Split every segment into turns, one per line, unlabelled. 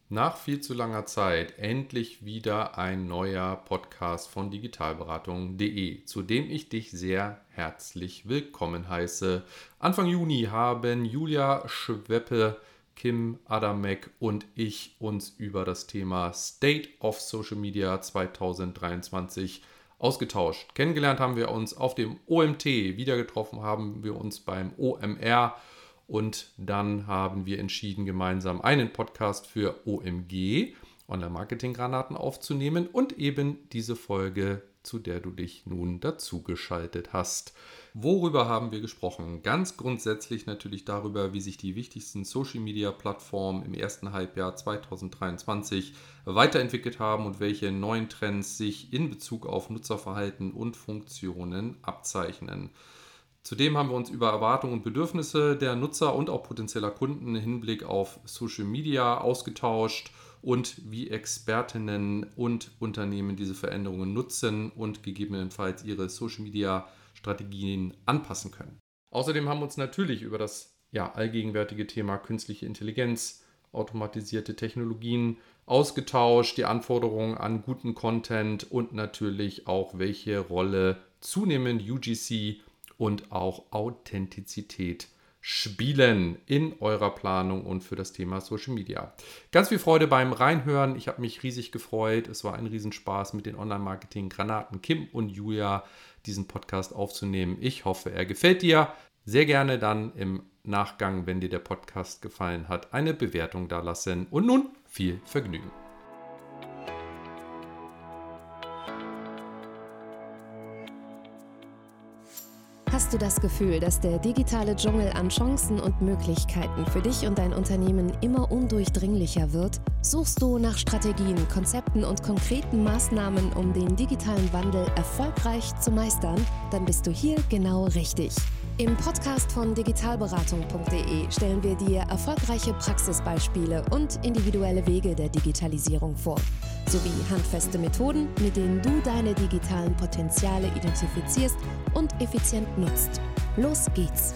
Nach viel zu langer Zeit endlich wieder ein neuer Podcast von digitalberatung.de, zu dem ich dich sehr herzlich willkommen heiße. Anfang Juni haben Julia Schweppe, Kim Adamek und ich uns über das Thema State of Social Media 2023 ausgetauscht. Kennengelernt haben wir uns auf dem OMT, wieder getroffen haben wir uns beim OMR. Und dann haben wir entschieden, gemeinsam einen Podcast für OMG, Online-Marketing-Granaten, aufzunehmen und eben diese Folge, zu der du dich nun dazugeschaltet hast. Worüber haben wir gesprochen? Ganz grundsätzlich natürlich darüber, wie sich die wichtigsten Social-Media-Plattformen im ersten Halbjahr 2023 weiterentwickelt haben und welche neuen Trends sich in Bezug auf Nutzerverhalten und Funktionen abzeichnen. Zudem haben wir uns über Erwartungen und Bedürfnisse der Nutzer und auch potenzieller Kunden im Hinblick auf Social Media ausgetauscht und wie Expertinnen und Unternehmen diese Veränderungen nutzen und gegebenenfalls ihre Social Media Strategien anpassen können. Außerdem haben wir uns natürlich über das allgegenwärtige Thema künstliche Intelligenz, automatisierte Technologien ausgetauscht, die Anforderungen an guten Content und natürlich auch welche Rolle zunehmend UGC und auch Authentizität spielen in eurer Planung und für das Thema Social Media. Ganz viel Freude beim Reinhören. Ich habe mich riesig gefreut. Es war ein Riesenspaß mit den Online-Marketing-Granaten Kim und Julia diesen Podcast aufzunehmen. Ich hoffe, er gefällt dir. Sehr gerne dann im Nachgang, wenn dir der Podcast gefallen hat, eine Bewertung dalassen. Und nun viel Vergnügen.
Hast du das Gefühl, dass der digitale Dschungel an Chancen und Möglichkeiten für dich und dein Unternehmen immer undurchdringlicher wird? Suchst du nach Strategien, Konzepten und konkreten Maßnahmen, um den digitalen Wandel erfolgreich zu meistern? Dann bist du hier genau richtig. Im Podcast von digitalberatung.de stellen wir dir erfolgreiche Praxisbeispiele und individuelle Wege der Digitalisierung vor, sowie handfeste Methoden, mit denen du deine digitalen Potenziale identifizierst und effizient nutzt. Los geht's!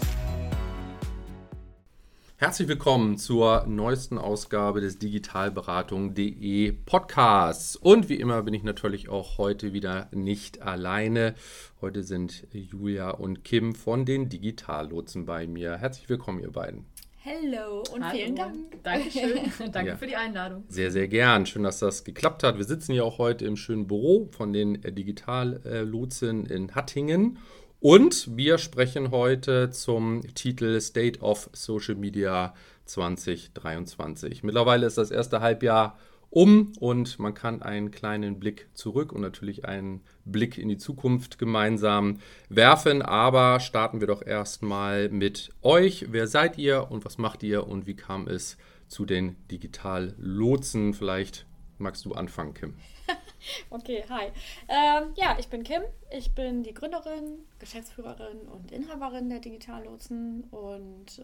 Herzlich willkommen zur neuesten Ausgabe des Digitalberatung.de Podcasts. Und wie immer bin ich natürlich auch heute wieder nicht alleine. Heute sind Julia und Kim von den Digitallotsen bei mir. Herzlich willkommen, ihr beiden.
Hallo und vielen Dank.
Dankeschön. Danke für die Einladung.
Sehr, sehr gern. Schön, dass das geklappt hat. Wir sitzen hier auch heute im schönen Büro von den Digitallotsen in Hattingen. Und wir sprechen heute zum Titel State of Social Media 2023. Mittlerweile ist das erste Halbjahr um und man kann einen kleinen Blick zurück und natürlich einen Blick in die Zukunft gemeinsam werfen. Aber starten wir doch erstmal mit euch. Wer seid ihr und was macht ihr und wie kam es zu den Digitallotsen? Vielleicht magst du anfangen, Kim.
Okay, hi. Ich bin Kim. Ich bin die Gründerin, Geschäftsführerin und Inhaberin der Digitallotsen und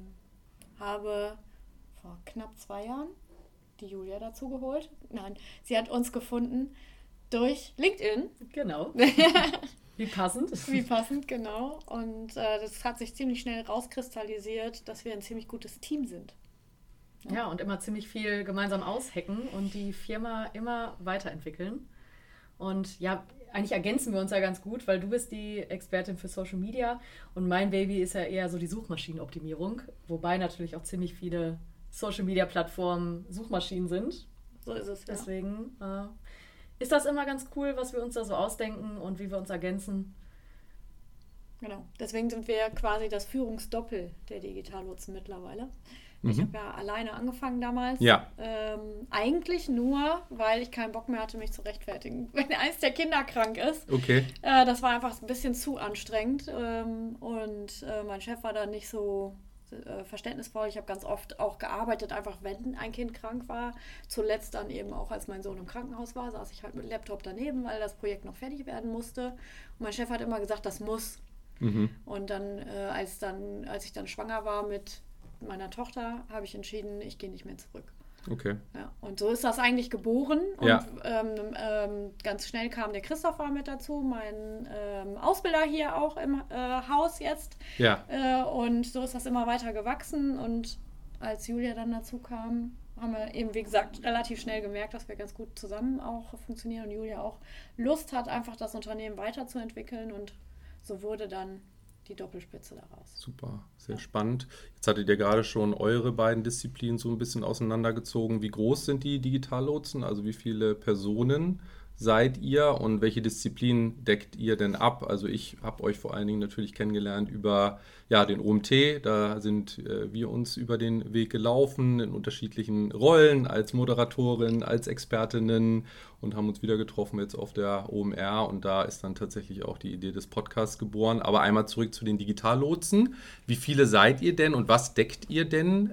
habe vor knapp 2 Jahren die Julia dazu geholt. Nein, sie hat uns gefunden durch LinkedIn.
Genau. Wie passend.
Wie passend, genau. Und das hat sich ziemlich schnell rauskristallisiert, dass wir ein ziemlich gutes Team sind.
Ja, und immer ziemlich viel gemeinsam aushacken und die Firma immer weiterentwickeln. Und ja, eigentlich ergänzen wir uns ja ganz gut, weil du bist die Expertin für Social Media und mein Baby ist ja eher so die Suchmaschinenoptimierung, wobei natürlich auch ziemlich viele Social Media Plattformen Suchmaschinen sind.
So ist es, ja.
Deswegen ist das immer ganz cool, was wir uns da so ausdenken und wie wir uns ergänzen.
Genau, deswegen sind wir quasi das Führungsdoppel der Digitallotsen mittlerweile. Ich habe ja alleine angefangen damals.
Ja.
Eigentlich nur, weil ich keinen Bock mehr hatte, mich zu rechtfertigen. Wenn eins der Kinder krank ist.
Okay.
Das war einfach ein bisschen zu anstrengend. Und mein Chef war da nicht so verständnisvoll. Ich habe ganz oft auch gearbeitet, einfach wenn ein Kind krank war. Zuletzt dann eben auch, als mein Sohn im Krankenhaus war, saß ich halt mit Laptop daneben, weil das Projekt noch fertig werden musste. Und mein Chef hat immer gesagt, das muss. Und dann, als ich dann schwanger war mit meiner Tochter, habe ich entschieden, ich gehe nicht mehr zurück.
Okay.
Ja, und so ist das eigentlich geboren. Und
ja.
Ganz schnell kam der Christopher mit dazu, mein Ausbilder hier auch im Haus jetzt.
Ja.
Und so ist das immer weiter gewachsen. Und als Julia dann dazu kam, haben wir eben, wie gesagt, relativ schnell gemerkt, dass wir ganz gut zusammen auch funktionieren und Julia auch Lust hat, einfach das Unternehmen weiterzuentwickeln und so wurde dann die Doppelspitze daraus.
Super, sehr spannend. Jetzt hattet ihr gerade schon eure beiden Disziplinen so ein bisschen auseinandergezogen. Wie groß sind die Digitallotsen? Also wie viele Personen seid ihr und welche Disziplinen deckt ihr denn ab? Also ich habe euch vor allen Dingen natürlich kennengelernt über den OMT. Da sind wir uns über den Weg gelaufen in unterschiedlichen Rollen als Moderatorin, als Expertinnen und haben uns wieder getroffen jetzt auf der OMR und da ist dann tatsächlich auch die Idee des Podcasts geboren. Aber einmal zurück zu den Digitallotsen. Wie viele seid ihr denn und was deckt ihr denn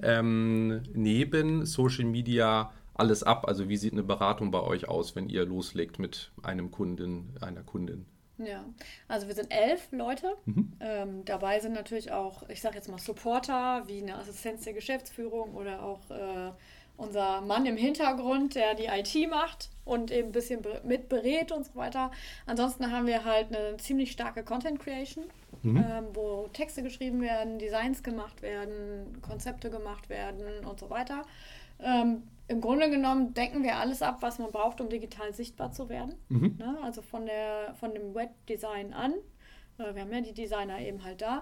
neben Social Media alles ab? Also wie sieht eine Beratung bei euch aus, wenn ihr loslegt mit einem Kunden, einer Kundin?
Ja, also wir sind 11 Leute. Dabei sind natürlich auch, ich sage jetzt mal Supporter, wie eine Assistenz der Geschäftsführung oder auch unser Mann im Hintergrund, der die IT macht und eben ein bisschen mit berät und so weiter. Ansonsten haben wir halt eine ziemlich starke Content Creation, wo Texte geschrieben werden, Designs gemacht werden, Konzepte gemacht werden und so weiter. Im Grunde genommen decken wir alles ab, was man braucht, um digital sichtbar zu werden. Ne? Also von dem Webdesign an. Wir haben ja die Designer eben halt da.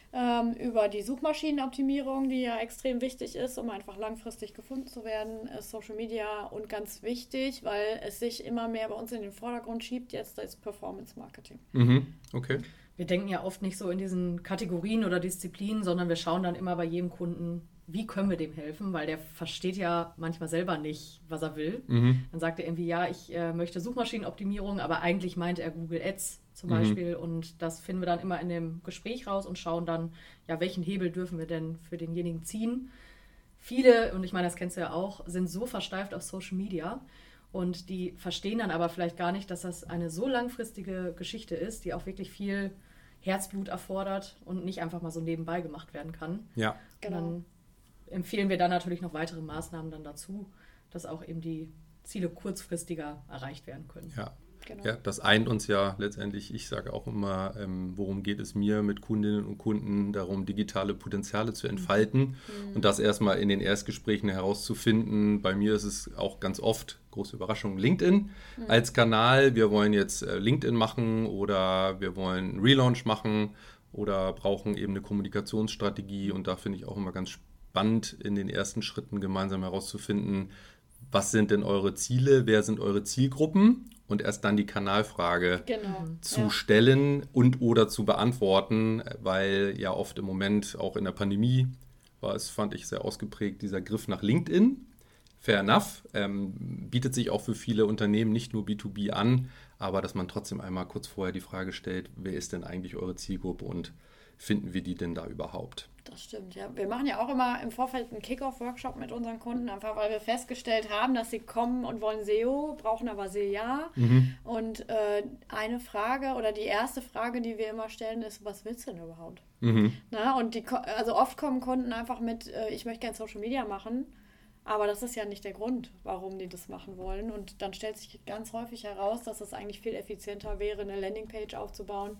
Über die Suchmaschinenoptimierung, die ja extrem wichtig ist, um einfach langfristig gefunden zu werden. Social Media und ganz wichtig, weil es sich immer mehr bei uns in den Vordergrund schiebt, jetzt das Performance Marketing.
Okay.
Wir denken ja oft nicht so in diesen Kategorien oder Disziplinen, sondern wir schauen dann immer bei jedem Kunden, wie können wir dem helfen, weil der versteht ja manchmal selber nicht, was er will. Dann sagt er irgendwie, ja, ich möchte Suchmaschinenoptimierung, aber eigentlich meint er Google Ads zum Beispiel und das finden wir dann immer in dem Gespräch raus und schauen dann, ja, welchen Hebel dürfen wir denn für denjenigen ziehen. Viele, und ich meine, das kennst du ja auch, sind so versteift auf Social Media und die verstehen dann aber vielleicht gar nicht, dass das eine so langfristige Geschichte ist, die auch wirklich viel Herzblut erfordert und nicht einfach mal so nebenbei gemacht werden kann.
Ja,
Genau.
Dann empfehlen wir dann natürlich noch weitere Maßnahmen dann dazu, dass auch eben die Ziele kurzfristiger erreicht werden können.
ja.
Genau.
Ja, das eint uns ja letztendlich, ich sage auch immer, worum geht es mir mit Kundinnen und Kunden, darum, digitale Potenziale zu entfalten und das erstmal in den Erstgesprächen herauszufinden. Bei mir ist es auch ganz oft, große Überraschung, LinkedIn als Kanal. Wir wollen jetzt LinkedIn machen oder wir wollen einen Relaunch machen oder brauchen eben eine Kommunikationsstrategie und da finde ich auch immer ganz spannend, in den ersten Schritten gemeinsam herauszufinden, was sind denn eure Ziele, wer sind eure Zielgruppen und erst dann die Kanalfrage zu stellen und oder zu beantworten, weil ja oft im Moment, auch in der Pandemie, war es, fand ich, sehr ausgeprägt, dieser Griff nach LinkedIn. Fair enough, bietet sich auch für viele Unternehmen nicht nur B2B an, aber dass man trotzdem einmal kurz vorher die Frage stellt, wer ist denn eigentlich eure Zielgruppe und finden wir die denn da überhaupt?
Das stimmt, ja. Wir machen ja auch immer im Vorfeld einen Kick-Off-Workshop mit unseren Kunden, einfach weil wir festgestellt haben, dass sie kommen und wollen SEO, brauchen aber SEA. Und eine Frage oder die erste Frage, die wir immer stellen, ist, was willst du denn überhaupt? Na, und also oft kommen Kunden einfach mit, ich möchte gerne Social Media machen, aber das ist ja nicht der Grund, warum die das machen wollen. Und dann stellt sich ganz häufig heraus, dass es eigentlich viel effizienter wäre, eine Landingpage aufzubauen,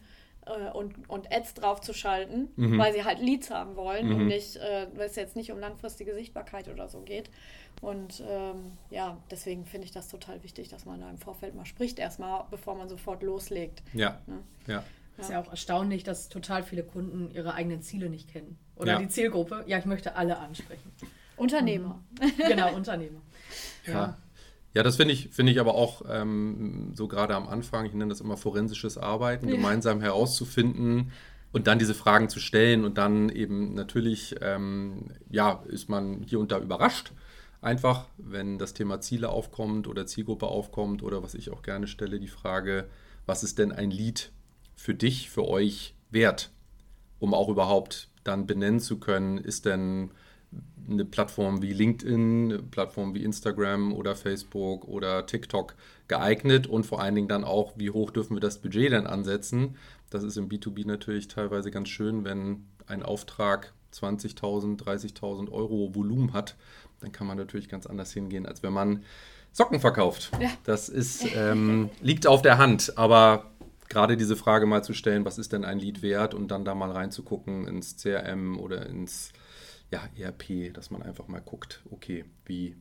und Ads draufzuschalten, weil sie halt Leads haben wollen und nicht, weil es jetzt nicht um langfristige Sichtbarkeit oder so geht. Und deswegen finde ich das total wichtig, dass man da im Vorfeld mal spricht, erstmal, bevor man sofort loslegt.
Ja,
Ne?
ja.
Ist ja auch erstaunlich, dass total viele Kunden ihre eigenen Ziele nicht kennen. Oder die Zielgruppe, ja, ich möchte alle ansprechen.
Unternehmer.
Genau, Unternehmer.
Ja, das finde ich aber auch so gerade am Anfang, ich nenne das immer forensisches Arbeiten, gemeinsam herauszufinden und dann diese Fragen zu stellen und dann eben natürlich, ist man hier und da überrascht. Einfach, wenn das Thema Ziele aufkommt oder Zielgruppe aufkommt oder was ich auch gerne stelle, die Frage, was ist denn ein Lead für dich, für euch wert, um auch überhaupt dann benennen zu können, ist denn eine Plattform wie LinkedIn, eine Plattform wie Instagram oder Facebook oder TikTok geeignet und vor allen Dingen dann auch, wie hoch dürfen wir das Budget denn ansetzen? Das ist im B2B natürlich teilweise ganz schön, wenn ein Auftrag 20.000, 30.000 Euro Volumen hat, dann kann man natürlich ganz anders hingehen, als wenn man Socken verkauft. Ja. Das ist, liegt auf der Hand, aber gerade diese Frage mal zu stellen, was ist denn ein Lead wert und dann da mal reinzugucken ins CRM oder ins ERP, dass man einfach mal guckt, okay, wie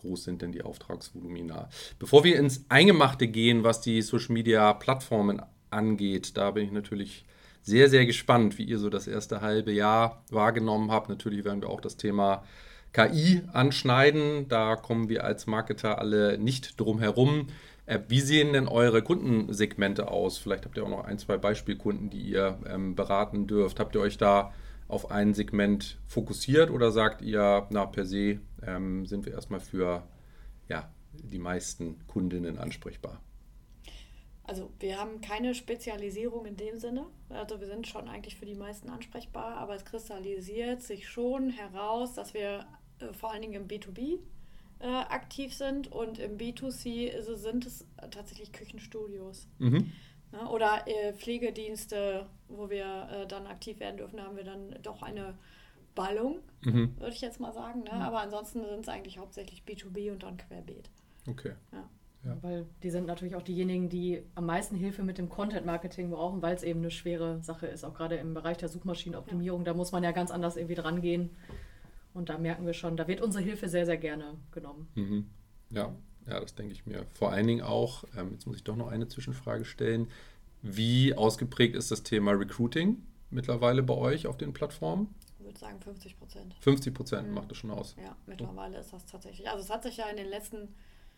groß sind denn die Auftragsvolumina? Bevor wir ins Eingemachte gehen, was die Social-Media-Plattformen angeht, da bin ich natürlich sehr, sehr gespannt, wie ihr so das erste halbe Jahr wahrgenommen habt. Natürlich werden wir auch das Thema KI anschneiden. Da kommen wir als Marketer alle nicht drum herum. Wie sehen denn eure Kundensegmente aus? Vielleicht habt ihr auch noch 1, 2 Beispielkunden, die ihr beraten dürft. Habt ihr euch da auf ein Segment fokussiert oder sagt ihr, per se sind wir erstmal für die meisten Kundinnen ansprechbar?
Also wir haben keine Spezialisierung in dem Sinne. Also wir sind schon eigentlich für die meisten ansprechbar, aber es kristallisiert sich schon heraus, dass wir vor allen Dingen im B2B aktiv sind und im B2C sind es tatsächlich Küchenstudios.
Mhm.
Oder Pflegedienste, wo wir dann aktiv werden dürfen, da haben wir dann doch eine Ballung, würde ich jetzt mal sagen. Ne? Aber ansonsten sind es eigentlich hauptsächlich B2B und dann querbeet.
Okay.
Ja.
Ja. Weil die sind natürlich auch diejenigen, die am meisten Hilfe mit dem Content-Marketing brauchen, weil es eben eine schwere Sache ist, auch gerade im Bereich der Suchmaschinenoptimierung. Da muss man ja ganz anders irgendwie dran gehen. Und da merken wir schon, da wird unsere Hilfe sehr, sehr gerne genommen.
Mhm. Ja, das denke ich mir. Vor allen Dingen auch, jetzt muss ich doch noch eine Zwischenfrage stellen, wie ausgeprägt ist das Thema Recruiting mittlerweile bei euch auf den Plattformen?
Ich würde sagen 50%.
50% macht das schon aus?
Ja, mittlerweile ist das tatsächlich. Also es hat sich ja in den letzten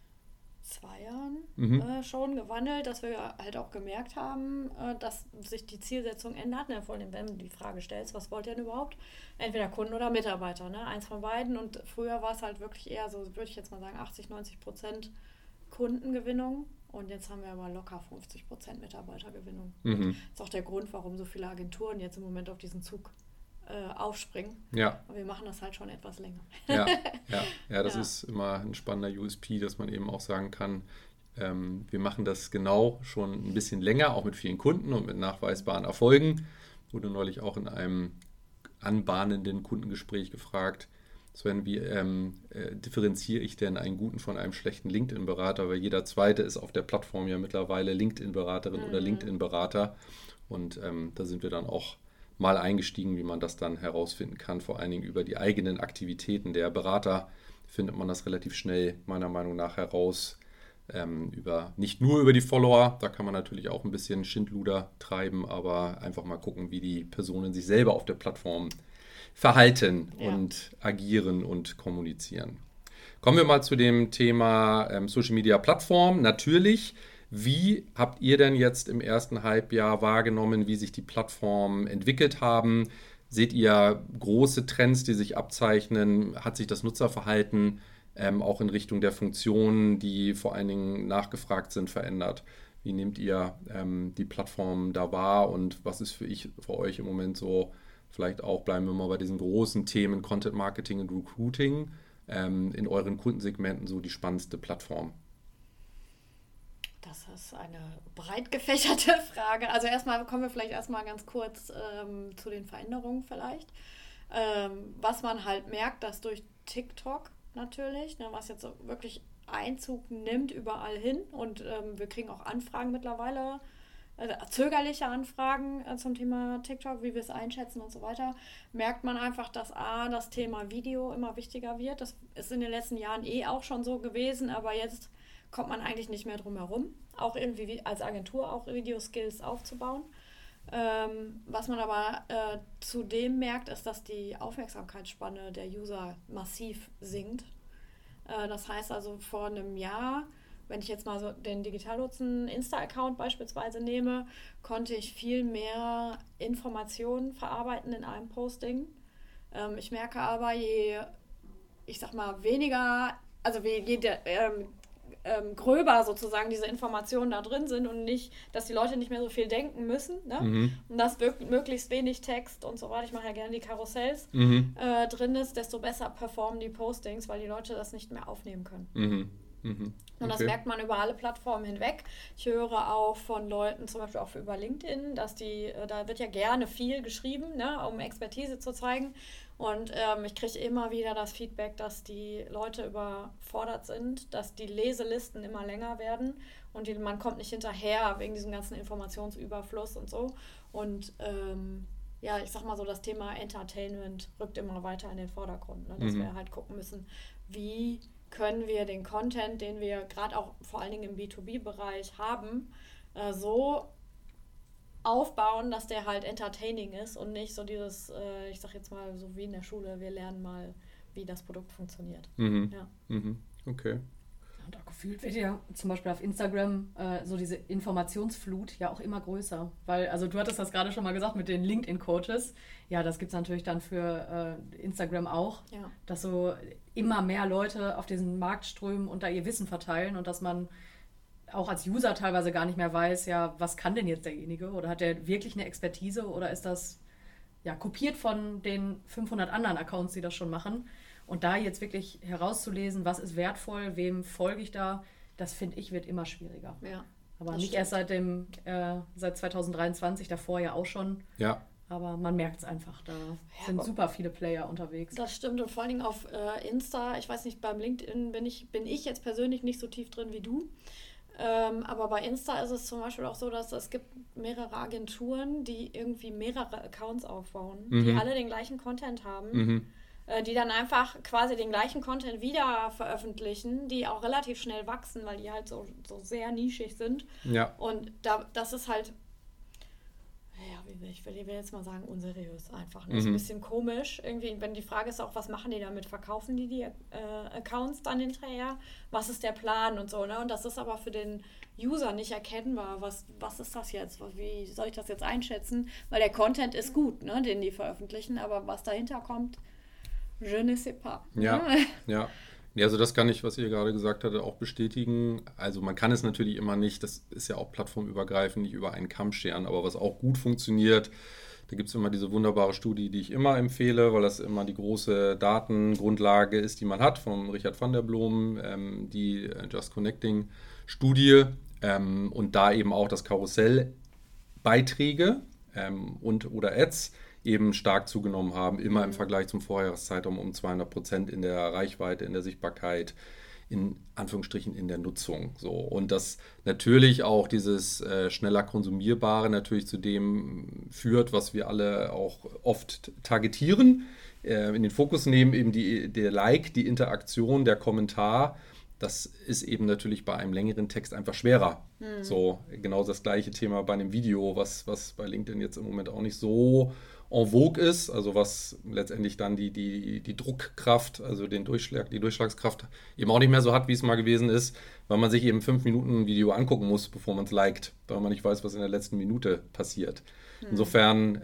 2 Jahren schon gewandelt, dass wir halt auch gemerkt haben, dass sich die Zielsetzung ändert. Ne? Vor allem, wenn du die Frage stellst, was wollt ihr denn überhaupt? Entweder Kunden oder Mitarbeiter, ne? Eins von beiden. Und früher war es halt wirklich eher so, würde ich jetzt mal sagen, 80-90% Kundengewinnung. Und jetzt haben wir aber locker 50% Mitarbeitergewinnung. Das ist auch der Grund, warum so viele Agenturen jetzt im Moment auf diesen Zug aufspringen.
Ja.
Aber wir machen das halt schon etwas länger.
Das ist immer ein spannender USP, dass man eben auch sagen kann, wir machen das genau schon ein bisschen länger, auch mit vielen Kunden und mit nachweisbaren Erfolgen. Wurde neulich auch in einem anbahnenden Kundengespräch gefragt, Sven, wie differenziere ich denn einen guten von einem schlechten LinkedIn-Berater? Weil jeder Zweite ist auf der Plattform ja mittlerweile LinkedIn-Beraterin oder LinkedIn-Berater. Und da sind wir dann auch mal eingestiegen, wie man das dann herausfinden kann. Vor allen Dingen über die eigenen Aktivitäten der Berater findet man das relativ schnell, meiner Meinung nach, heraus. Nicht nur über die Follower, da kann man natürlich auch ein bisschen Schindluder treiben, aber einfach mal gucken, wie die Personen sich selber auf der Plattform verhalten und agieren und kommunizieren. Kommen wir mal zu dem Thema Social Media Plattform. Natürlich, wie habt ihr denn jetzt im ersten Halbjahr wahrgenommen, wie sich die Plattformen entwickelt haben? Seht ihr große Trends, die sich abzeichnen? Hat sich das Nutzerverhalten auch in Richtung der Funktionen, die vor allen Dingen nachgefragt sind, verändert? Wie nehmt ihr die Plattform da wahr und was ist für euch im Moment so, vielleicht auch bleiben wir mal bei diesen großen Themen Content Marketing und Recruiting, in euren Kundensegmenten so die spannendste Plattform?
Das ist eine breit gefächerte Frage. Also kommen wir vielleicht erstmal ganz kurz zu den Veränderungen vielleicht. Was man halt merkt, dass durch TikTok natürlich, was jetzt wirklich Einzug nimmt überall hin und wir kriegen auch Anfragen mittlerweile, zögerliche Anfragen zum Thema TikTok, wie wir es einschätzen und so weiter, merkt man einfach, dass das Thema Video immer wichtiger wird. Das ist in den letzten Jahren auch schon so gewesen, aber jetzt kommt man eigentlich nicht mehr drum herum, auch irgendwie als Agentur auch Video-Skills aufzubauen. Was man aber zudem merkt, ist, dass die Aufmerksamkeitsspanne der User massiv sinkt. Das heißt also vor einem Jahr, wenn ich jetzt mal so den Digitallotsen Insta-Account beispielsweise nehme, konnte ich viel mehr Informationen verarbeiten in einem Posting. Ich merke aber, gröber sozusagen diese Informationen da drin sind und nicht, dass die Leute nicht mehr so viel denken müssen, ne? Und dass möglichst wenig Text und so weiter, ich mache ja gerne die Karussells, drin ist, desto besser performen die Postings, weil die Leute das nicht mehr aufnehmen können. Und das merkt man über alle Plattformen hinweg. Ich höre auch von Leuten, zum Beispiel auch über LinkedIn, dass da wird ja gerne viel geschrieben, ne, um Expertise zu zeigen. Und ich kriege immer wieder das Feedback, dass die Leute überfordert sind, dass die Leselisten immer länger werden und man kommt nicht hinterher wegen diesem ganzen Informationsüberfluss und so. Und ich sag mal so, das Thema Entertainment rückt immer weiter in den Vordergrund, ne, dass wir halt gucken müssen, wie können wir den Content, den wir gerade auch vor allen Dingen im B2B-Bereich haben, so aufbauen, dass der halt entertaining ist und nicht so dieses, ich sag jetzt mal, so wie in der Schule, wir lernen mal, wie das Produkt funktioniert. Ja.
Okay.
Und auch gefühlt wird ja zum Beispiel auf Instagram so diese Informationsflut ja auch immer größer. Weil, also du hattest das gerade schon mal gesagt mit den LinkedIn-Coaches. Ja, das gibt es natürlich dann für Instagram auch, dass so immer mehr Leute auf diesen Markt strömen und da ihr Wissen verteilen und dass man auch als User teilweise gar nicht mehr weiß, ja, was kann denn jetzt derjenige? Oder hat der wirklich eine Expertise oder ist das ja kopiert von den 500 anderen Accounts, die das schon machen? Und da jetzt wirklich herauszulesen, was ist wertvoll, wem folge ich da, das finde ich, wird immer schwieriger.
Ja,
aber nicht erst seit 2023, davor ja auch schon.
Ja.
Aber man merkt es einfach, da sind super viele Player unterwegs.
Das stimmt und vor allen Dingen auf Insta, ich weiß nicht, beim LinkedIn bin ich jetzt persönlich nicht so tief drin wie du. Aber bei Insta ist es zum Beispiel auch so, dass es gibt mehrere Agenturen, die irgendwie mehrere Accounts aufbauen, die alle den gleichen Content haben. Die dann einfach quasi den gleichen Content wieder veröffentlichen, die auch relativ schnell wachsen, weil die halt so sehr nischig sind.
Ja.
Und das ist halt, ja, ich will jetzt mal sagen, unseriös einfach. Das ist ein bisschen komisch. Irgendwie, wenn die Frage ist auch, was machen die damit? Verkaufen die Accounts dann hinterher? Was ist der Plan und so, ne? Und das ist aber für den User nicht erkennbar. Was ist das jetzt? Wie soll ich das jetzt einschätzen? Weil der Content ist gut, ne, den die veröffentlichen, aber was dahinter kommt, je ne sais pas.
Ja. Also das kann ich, was ihr gerade gesagt hattet, auch bestätigen. Also man kann es natürlich immer nicht, das ist ja auch plattformübergreifend, nicht über einen Kamm scheren, aber was auch gut funktioniert, da gibt es immer diese wunderbare Studie, die ich immer empfehle, weil das immer die große Datengrundlage ist, die man hat, von Richard van der Bloem, die Just Connecting Studie und da eben auch das Karussell Beiträge und oder Ads eben stark zugenommen haben, immer im Vergleich zum Vorjahreszeitraum um 200% in der Reichweite, in der Sichtbarkeit, in Anführungsstrichen in der Nutzung. So. Und das natürlich auch dieses schneller Konsumierbare natürlich zu dem führt, was wir alle auch oft targetieren, in den Fokus nehmen, eben der Like, die Interaktion, der Kommentar. Das ist eben natürlich bei einem längeren Text einfach schwerer. So, genau das gleiche Thema bei einem Video, was bei LinkedIn jetzt im Moment auch nicht so en vogue ist, also was letztendlich dann die Druckkraft, also die Durchschlagskraft eben auch nicht mehr so hat, wie es mal gewesen ist, weil man sich eben 5 Minuten ein Video angucken muss, bevor man es liked, weil man nicht weiß, was in der letzten Minute passiert. Insofern,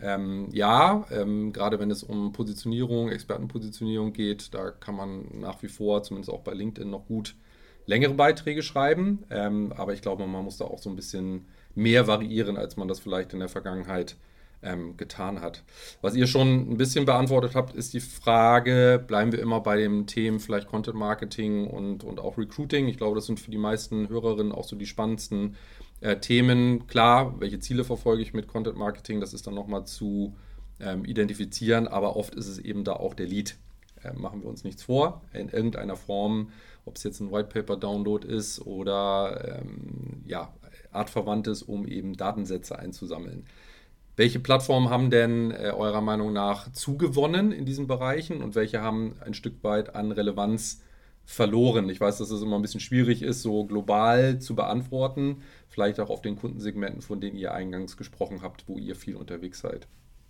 gerade wenn es um Positionierung, Expertenpositionierung geht, da kann man nach wie vor, zumindest auch bei LinkedIn, noch gut längere Beiträge schreiben, aber ich glaube, man muss da auch so ein bisschen mehr variieren, als man das vielleicht in der Vergangenheit getan hat. Was ihr schon ein bisschen beantwortet habt, ist die Frage, bleiben wir immer bei den Themen vielleicht Content Marketing und auch Recruiting. Ich glaube, das sind für die meisten Hörerinnen auch so die spannendsten Themen. Klar, welche Ziele verfolge ich mit Content Marketing, das ist dann nochmal zu identifizieren, aber oft ist es eben da auch der Lead. Machen wir uns nichts vor, in irgendeiner Form, ob es jetzt ein White Paper Download ist oder artverwandtes, um eben Datensätze einzusammeln. Welche Plattformen haben denn eurer Meinung nach zugewonnen in diesen Bereichen und welche haben ein Stück weit an Relevanz verloren? Ich weiß, dass es immer ein bisschen schwierig ist, so global zu beantworten, vielleicht auch auf den Kundensegmenten, von denen ihr eingangs gesprochen habt, wo ihr viel unterwegs seid.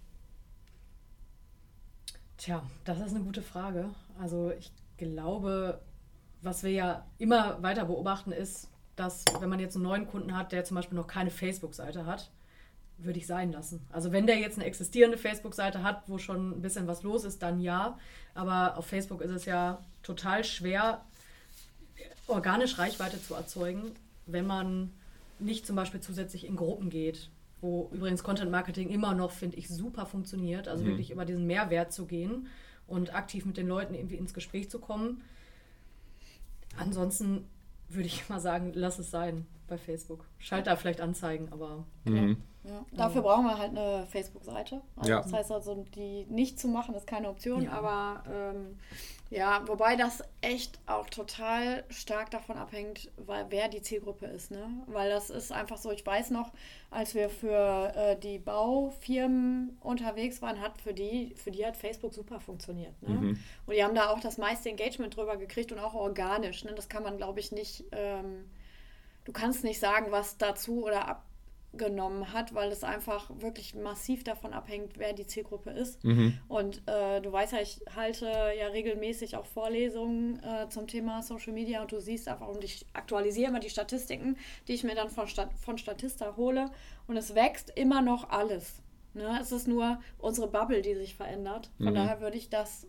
Tja, das ist eine gute Frage. Also ich glaube, was wir ja immer weiter beobachten ist, dass wenn man jetzt einen neuen Kunden hat, der zum Beispiel noch keine Facebook-Seite hat, würde ich sein lassen. Also wenn der jetzt eine existierende Facebook-Seite hat, wo schon ein bisschen was los ist, dann ja. Aber auf Facebook ist es ja total schwer, organisch Reichweite zu erzeugen, wenn man nicht zum Beispiel zusätzlich in Gruppen geht, wo übrigens Content Marketing immer noch, finde ich, super funktioniert. Also wirklich über diesen Mehrwert zu gehen und aktiv mit den Leuten irgendwie ins Gespräch zu kommen. Ansonsten würde ich mal sagen, lass es sein. bei Facebook. Schalt da vielleicht Anzeigen, aber...
Ja. Dafür brauchen wir halt eine Facebook-Seite. Also
Ja.
das heißt also, die nicht zu machen, ist keine Option.
Ja.
Aber wobei das echt auch total stark davon abhängt, wer die Zielgruppe ist. Ne? Weil das ist einfach so, ich weiß noch, als wir für die Baufirmen unterwegs waren, für die hat Facebook super funktioniert. Ne? Und die haben da auch das meiste Engagement drüber gekriegt und auch organisch. Ne? Das kann man, glaube ich, nicht... du kannst nicht sagen, was dazu oder abgenommen hat, weil es einfach wirklich massiv davon abhängt, wer die Zielgruppe ist. Und du weißt ja, ich halte ja regelmäßig auch Vorlesungen zum Thema Social Media und du siehst einfach, und ich aktualisiere immer die Statistiken, die ich mir dann von Statista hole, und es wächst immer noch alles. Ne? Es ist nur unsere Bubble, die sich verändert. Von daher würde ich das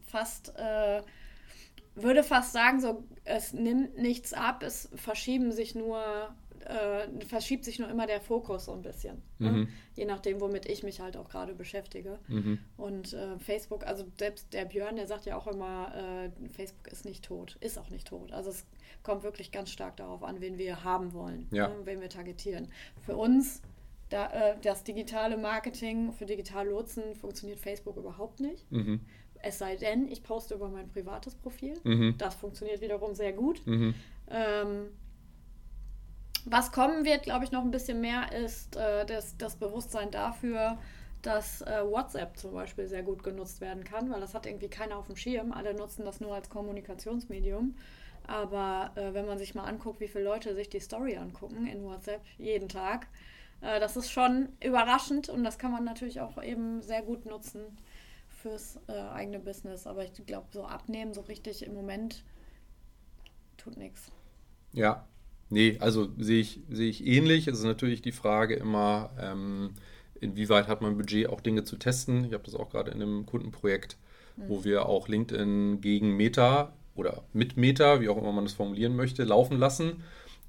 würde fast sagen, so, es nimmt nichts ab, es verschiebt sich nur immer der Fokus so ein bisschen. Ne? Je nachdem, womit ich mich halt auch gerade beschäftige. Und Facebook, also selbst der Björn, der sagt ja auch immer, Facebook ist nicht tot, ist auch nicht tot. Also es kommt wirklich ganz stark darauf an, wen wir haben wollen, ne? Wen wir targetieren. Für uns, das digitale Marketing für Digitallotsen funktioniert Facebook überhaupt nicht. Es sei denn, ich poste über mein privates Profil. Das funktioniert wiederum sehr gut. Was kommen wird, glaube ich, noch ein bisschen mehr, ist das Bewusstsein dafür, dass WhatsApp zum Beispiel sehr gut genutzt werden kann, weil das hat irgendwie keiner auf dem Schirm. Alle nutzen das nur als Kommunikationsmedium. Aber wenn man sich mal anguckt, wie viele Leute sich die Story angucken in WhatsApp jeden Tag, das ist schon überraschend, und das kann man natürlich auch eben sehr gut nutzen fürs eigene Business. Aber ich glaube, so abnehmen, so richtig im Moment tut nichts.
Ja, nee, also sehe ich ähnlich. Es ist natürlich die Frage immer, inwieweit hat man Budget, auch Dinge zu testen. Ich habe das auch gerade in einem Kundenprojekt, wo wir auch LinkedIn gegen Meta oder mit Meta, wie auch immer man das formulieren möchte, laufen lassen.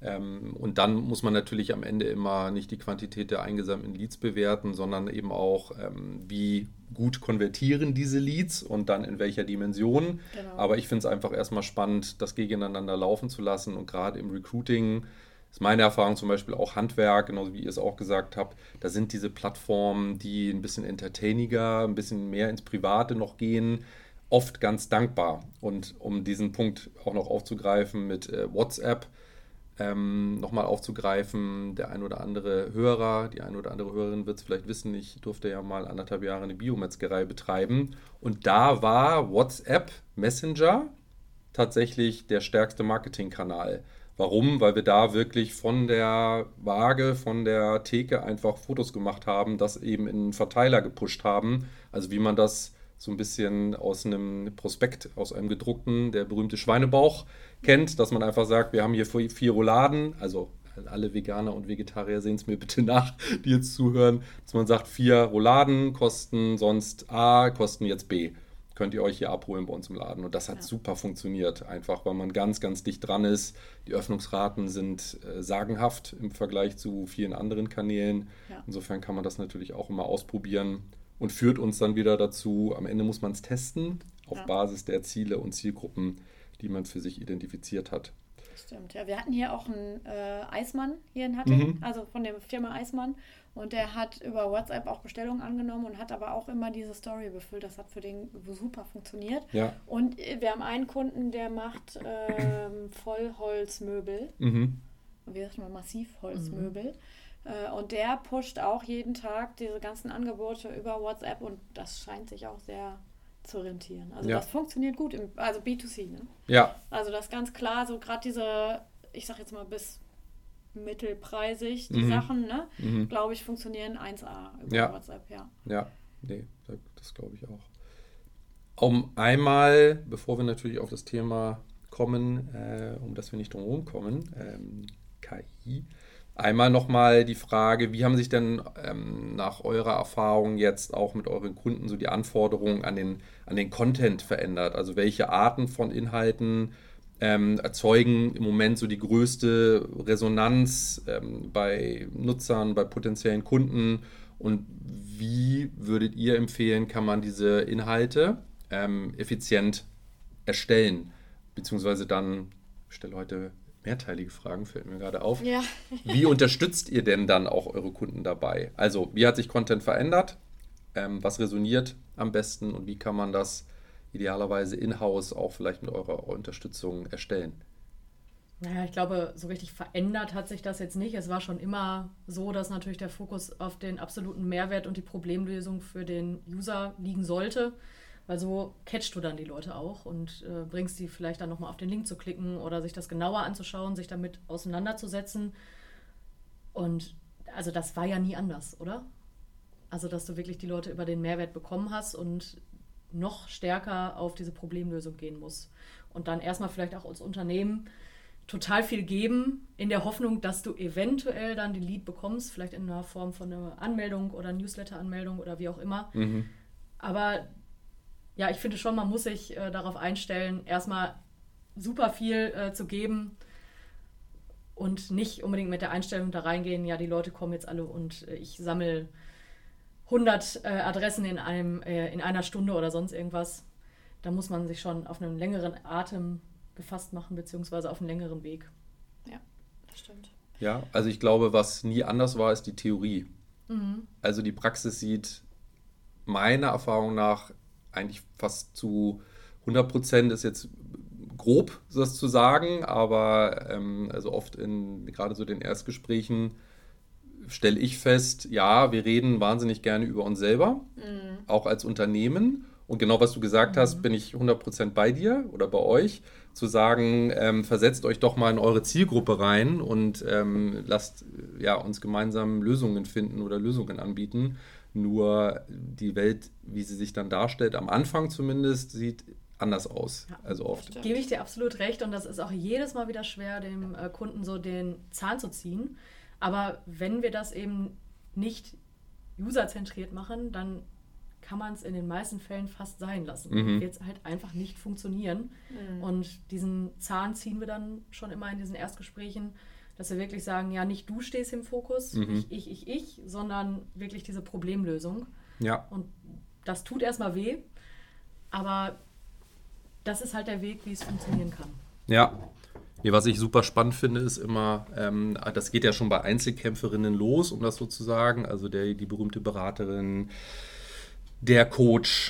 Und dann muss man natürlich am Ende immer nicht die Quantität der eingesammelten Leads bewerten, sondern eben auch, wie gut konvertieren diese Leads und dann in welcher Dimension.
Genau.
Aber ich finde es einfach erstmal spannend, das gegeneinander laufen zu lassen. Und gerade im Recruiting ist meine Erfahrung zum Beispiel auch Handwerk, genauso wie ihr es auch gesagt habt. Da sind diese Plattformen, die ein bisschen entertainiger, ein bisschen mehr ins Private noch gehen, oft ganz dankbar. Und um diesen Punkt auch noch aufzugreifen mit WhatsApp, nochmal aufzugreifen, der ein oder andere Hörer, die eine oder andere Hörerin wird es vielleicht wissen, ich durfte ja mal 1,5 Jahre eine Biometzgerei betreiben, und da war WhatsApp Messenger tatsächlich der stärkste Marketingkanal. Warum? Weil wir da wirklich von der Waage, von der Theke einfach Fotos gemacht haben, das eben in einen Verteiler gepusht haben, also wie man das so ein bisschen aus einem Prospekt, aus einem gedruckten, der berühmte Schweinebauch kennt, dass man einfach sagt, wir haben hier 4 Rouladen, also alle Veganer und Vegetarier sehen es mir bitte nach, die jetzt zuhören, dass man sagt, 4 Rouladen kosten sonst A, kosten jetzt B. Könnt ihr euch hier abholen bei uns im Laden. Und das hat super funktioniert, einfach weil man ganz, ganz dicht dran ist. Die Öffnungsraten sind sagenhaft im Vergleich zu vielen anderen Kanälen. Ja. Insofern kann man das natürlich auch immer ausprobieren. Und führt uns dann wieder dazu, am Ende muss man es testen, auf Basis der Ziele und Zielgruppen, die man für sich identifiziert hat.
Stimmt, ja. Wir hatten hier auch einen Eismann hier in Hattingen, also von der Firma Eismann. Und der hat über WhatsApp auch Bestellungen angenommen und hat aber auch immer diese Story befüllt. Das hat für den super funktioniert.
Ja.
Und wir haben einen Kunden, der macht Vollholzmöbel. Wie sagt man, Massivholzmöbel. Und der pusht auch jeden Tag diese ganzen Angebote über WhatsApp, und das scheint sich auch sehr zu rentieren. Also das funktioniert gut, also B2C. Ne?
Ja.
Also das ist ganz klar, so gerade diese, ich sag jetzt mal bis mittelpreisig, die Sachen, ne, glaube ich, funktionieren 1A über WhatsApp,
Ja, nee, das glaube ich auch. Um einmal, bevor wir natürlich auf das Thema kommen, um das wir nicht drum herum kommen, KI, einmal nochmal die Frage, wie haben sich denn nach eurer Erfahrung jetzt auch mit euren Kunden so die Anforderungen an den Content verändert? Also welche Arten von Inhalten erzeugen im Moment so die größte Resonanz bei Nutzern, bei potenziellen Kunden, und wie würdet ihr empfehlen, kann man diese Inhalte effizient erstellen? Beziehungsweise dann, ich stelle heute Mehrteilige Fragen, fällt mir gerade auf.
Ja.
Wie unterstützt ihr denn dann auch eure Kunden dabei? Also, wie hat sich Content verändert? Was resoniert am besten und wie kann man das idealerweise in-house auch vielleicht mit eurer Unterstützung erstellen?
Naja, ich glaube, so richtig verändert hat sich das jetzt nicht. Es war schon immer so, dass natürlich der Fokus auf den absoluten Mehrwert und die Problemlösung für den User liegen sollte, weil so catchst du dann die Leute auch und bringst die vielleicht dann nochmal auf den Link zu klicken oder sich das genauer anzuschauen, sich damit auseinanderzusetzen. Und also das war ja nie anders, oder? Also dass du wirklich die Leute über den Mehrwert bekommen hast und noch stärker auf diese Problemlösung gehen musst. Und dann erstmal vielleicht auch als Unternehmen total viel geben, in der Hoffnung, dass du eventuell dann die Lead bekommst, vielleicht in einer Form von einer Anmeldung oder Newsletter-Anmeldung oder wie auch immer. Aber ja, ich finde schon, man muss sich darauf einstellen, erstmal super viel zu geben und nicht unbedingt mit der Einstellung da reingehen, ja, die Leute kommen jetzt alle und ich sammle 100 Adressen in einer Stunde oder sonst irgendwas. Da muss man sich schon auf einen längeren Atem gefasst machen, beziehungsweise auf einen längeren Weg.
Ja, das stimmt.
Ja, also ich glaube, was nie anders war, ist die Theorie. Also die Praxis sieht meiner Erfahrung nach eigentlich fast zu 100%, ist jetzt grob, das zu sagen, aber also oft in gerade so den Erstgesprächen stelle ich fest, ja, wir reden wahnsinnig gerne über uns selber, auch als Unternehmen. Und genau, was du gesagt hast, bin ich 100% bei dir oder bei euch, zu sagen, versetzt euch doch mal in eure Zielgruppe rein und lasst uns gemeinsam Lösungen finden oder Lösungen anbieten. Nur die Welt, wie sie sich dann darstellt, am Anfang zumindest, sieht anders aus. Ja, also oft.
Gebe ich dir absolut recht und das ist auch jedes Mal wieder schwer, dem Kunden so den Zahn zu ziehen. Aber wenn wir das eben nicht userzentriert machen, dann kann man es in den meisten Fällen fast sein lassen. Wird es halt einfach nicht funktionieren. Und diesen Zahn ziehen wir dann schon immer in diesen Erstgesprächen, dass wir wirklich sagen, ja, nicht du stehst im Fokus, nicht ich, sondern wirklich diese Problemlösung.
Ja.
Und das tut erstmal weh, aber das ist halt der Weg, wie es funktionieren kann.
Ja. Nee, was ich super spannend finde, ist immer, das geht ja schon bei Einzelkämpferinnen los, um das so zu sagen, also die berühmte Beraterin, der Coach,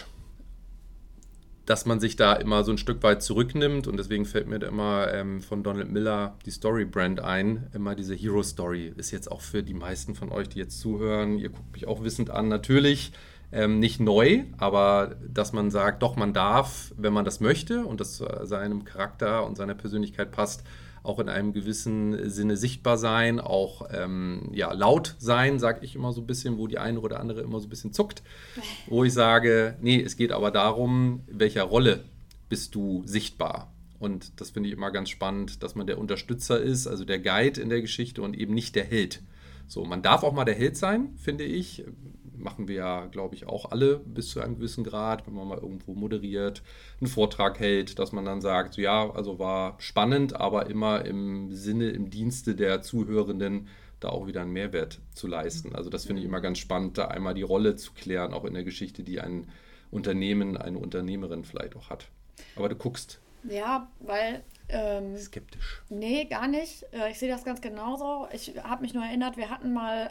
dass man sich da immer so ein Stück weit zurücknimmt und deswegen fällt mir da immer von Donald Miller die Story-Brand ein, immer diese Hero-Story, ist jetzt auch für die meisten von euch, die jetzt zuhören, ihr guckt mich auch wissend an, natürlich nicht neu, aber dass man sagt, doch, man darf, wenn man das möchte und das seinem Charakter und seiner Persönlichkeit passt, auch in einem gewissen Sinne sichtbar sein, auch laut sein, sage ich immer so ein bisschen, wo die eine oder andere immer so ein bisschen zuckt, wo ich sage, nee, es geht aber darum, welcher Rolle bist du sichtbar. Und das finde ich immer ganz spannend, dass man der Unterstützer ist, also der Guide in der Geschichte und eben nicht der Held. So, man darf auch mal der Held sein, finde ich. Machen wir ja, glaube ich, auch alle bis zu einem gewissen Grad, wenn man mal irgendwo moderiert, einen Vortrag hält, dass man dann sagt, so, ja, also war spannend, aber immer im Sinne, im Dienste der Zuhörenden da auch wieder einen Mehrwert zu leisten. Also das finde ich immer ganz spannend, da einmal die Rolle zu klären, auch in der Geschichte, die ein Unternehmen, eine Unternehmerin vielleicht auch hat. Aber du guckst.
Ja, weil...
skeptisch.
Nee, gar nicht. Ich sehe das ganz genauso. Ich habe mich nur erinnert, wir hatten mal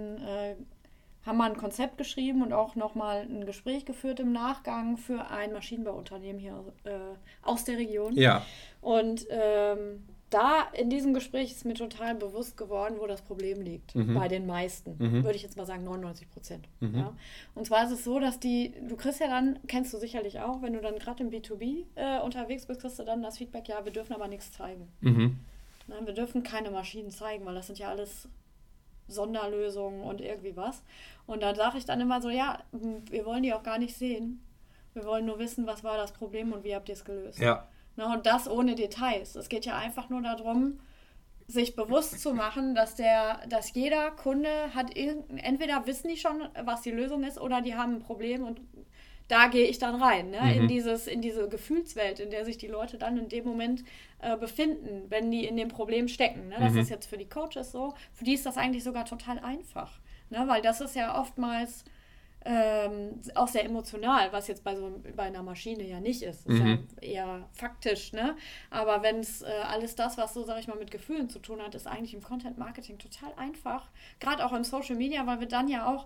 haben mal ein Konzept geschrieben und auch nochmal ein Gespräch geführt im Nachgang für ein Maschinenbauunternehmen hier aus der Region. Ja. Und da in diesem Gespräch ist mir total bewusst geworden, wo das Problem liegt. Bei den meisten. Würde ich jetzt mal sagen 99%. Ja. Und zwar ist es so, dass du kriegst ja dann, kennst du sicherlich auch, wenn du dann gerade im B2B unterwegs bist, kriegst du dann das Feedback, ja, wir dürfen aber nichts zeigen. Na, wir dürfen keine Maschinen zeigen, weil das sind ja alles Sonderlösungen und irgendwie was. Und da sage ich dann immer so, ja, wir wollen die auch gar nicht sehen. Wir wollen nur wissen, was war das Problem und wie habt ihr es gelöst. Ja. Na, und das ohne Details. Es geht ja einfach nur darum, sich bewusst zu machen, dass jeder Kunde hat entweder wissen die schon, was die Lösung ist, oder die haben ein Problem und da gehe ich dann rein, ne? In diese Gefühlswelt, in der sich die Leute dann in dem Moment befinden, wenn die in dem Problem stecken. Ne? Das ist jetzt für die Coaches so. Für die ist das eigentlich sogar total einfach. Ne? Weil das ist ja oftmals auch sehr emotional, was jetzt bei einer Maschine ja nicht ist. Das ist ja eher faktisch, ne? Aber wenn es alles das, was so, sag ich mal, mit Gefühlen zu tun hat, ist eigentlich im Content-Marketing total einfach. Gerade auch im Social Media, weil wir dann ja auch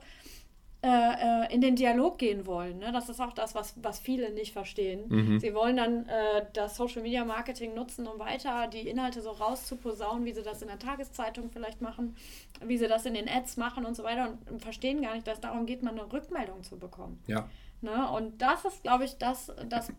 in den Dialog gehen wollen. Ne? Das ist auch das, was viele nicht verstehen. Sie wollen dann das Social Media Marketing nutzen, um weiter die Inhalte so rauszuposaunen, wie sie das in der Tageszeitung vielleicht machen, wie sie das in den Ads machen und so weiter und verstehen gar nicht, dass es darum geht, mal eine Rückmeldung zu bekommen.
Ja.
Ne? Und das ist, glaube ich, das,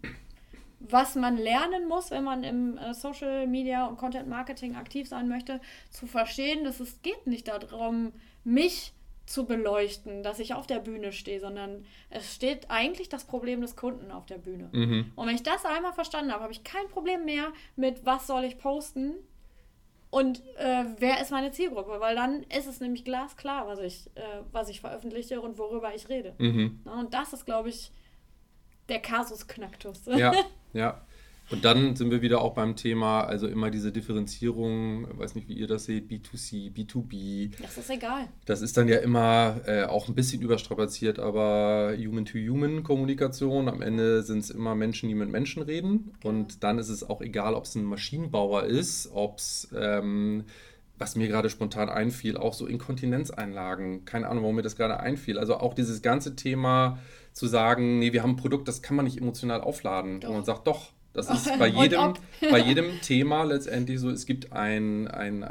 was man lernen muss, wenn man im Social Media und Content Marketing aktiv sein möchte, zu verstehen, dass es geht nicht darum, mich zu beleuchten, dass ich auf der Bühne stehe, sondern es steht eigentlich das Problem des Kunden auf der Bühne. Und wenn ich das einmal verstanden habe, habe ich kein Problem mehr mit, was soll ich posten und wer ist meine Zielgruppe, weil dann ist es nämlich glasklar, was ich veröffentliche und worüber ich rede. Und das ist, glaube ich, der Kasus Knacktus.
Ja. Und dann sind wir wieder auch beim Thema, also immer diese Differenzierung, weiß nicht, wie ihr das seht, B2C, B2B.
Das ist egal.
Das ist dann ja immer auch ein bisschen überstrapaziert, aber Human-to-Human-Kommunikation, am Ende sind es immer Menschen, die mit Menschen reden. Genau. Und dann ist es auch egal, ob es ein Maschinenbauer ist, ob es, was mir gerade spontan einfiel, auch so Inkontinenzeinlagen. Keine Ahnung, warum mir das gerade einfiel. Also auch dieses ganze Thema zu sagen, nee, wir haben ein Produkt, das kann man nicht emotional aufladen. Doch. Und man sagt, doch. Das ist bei jedem Thema letztendlich so, es gibt ein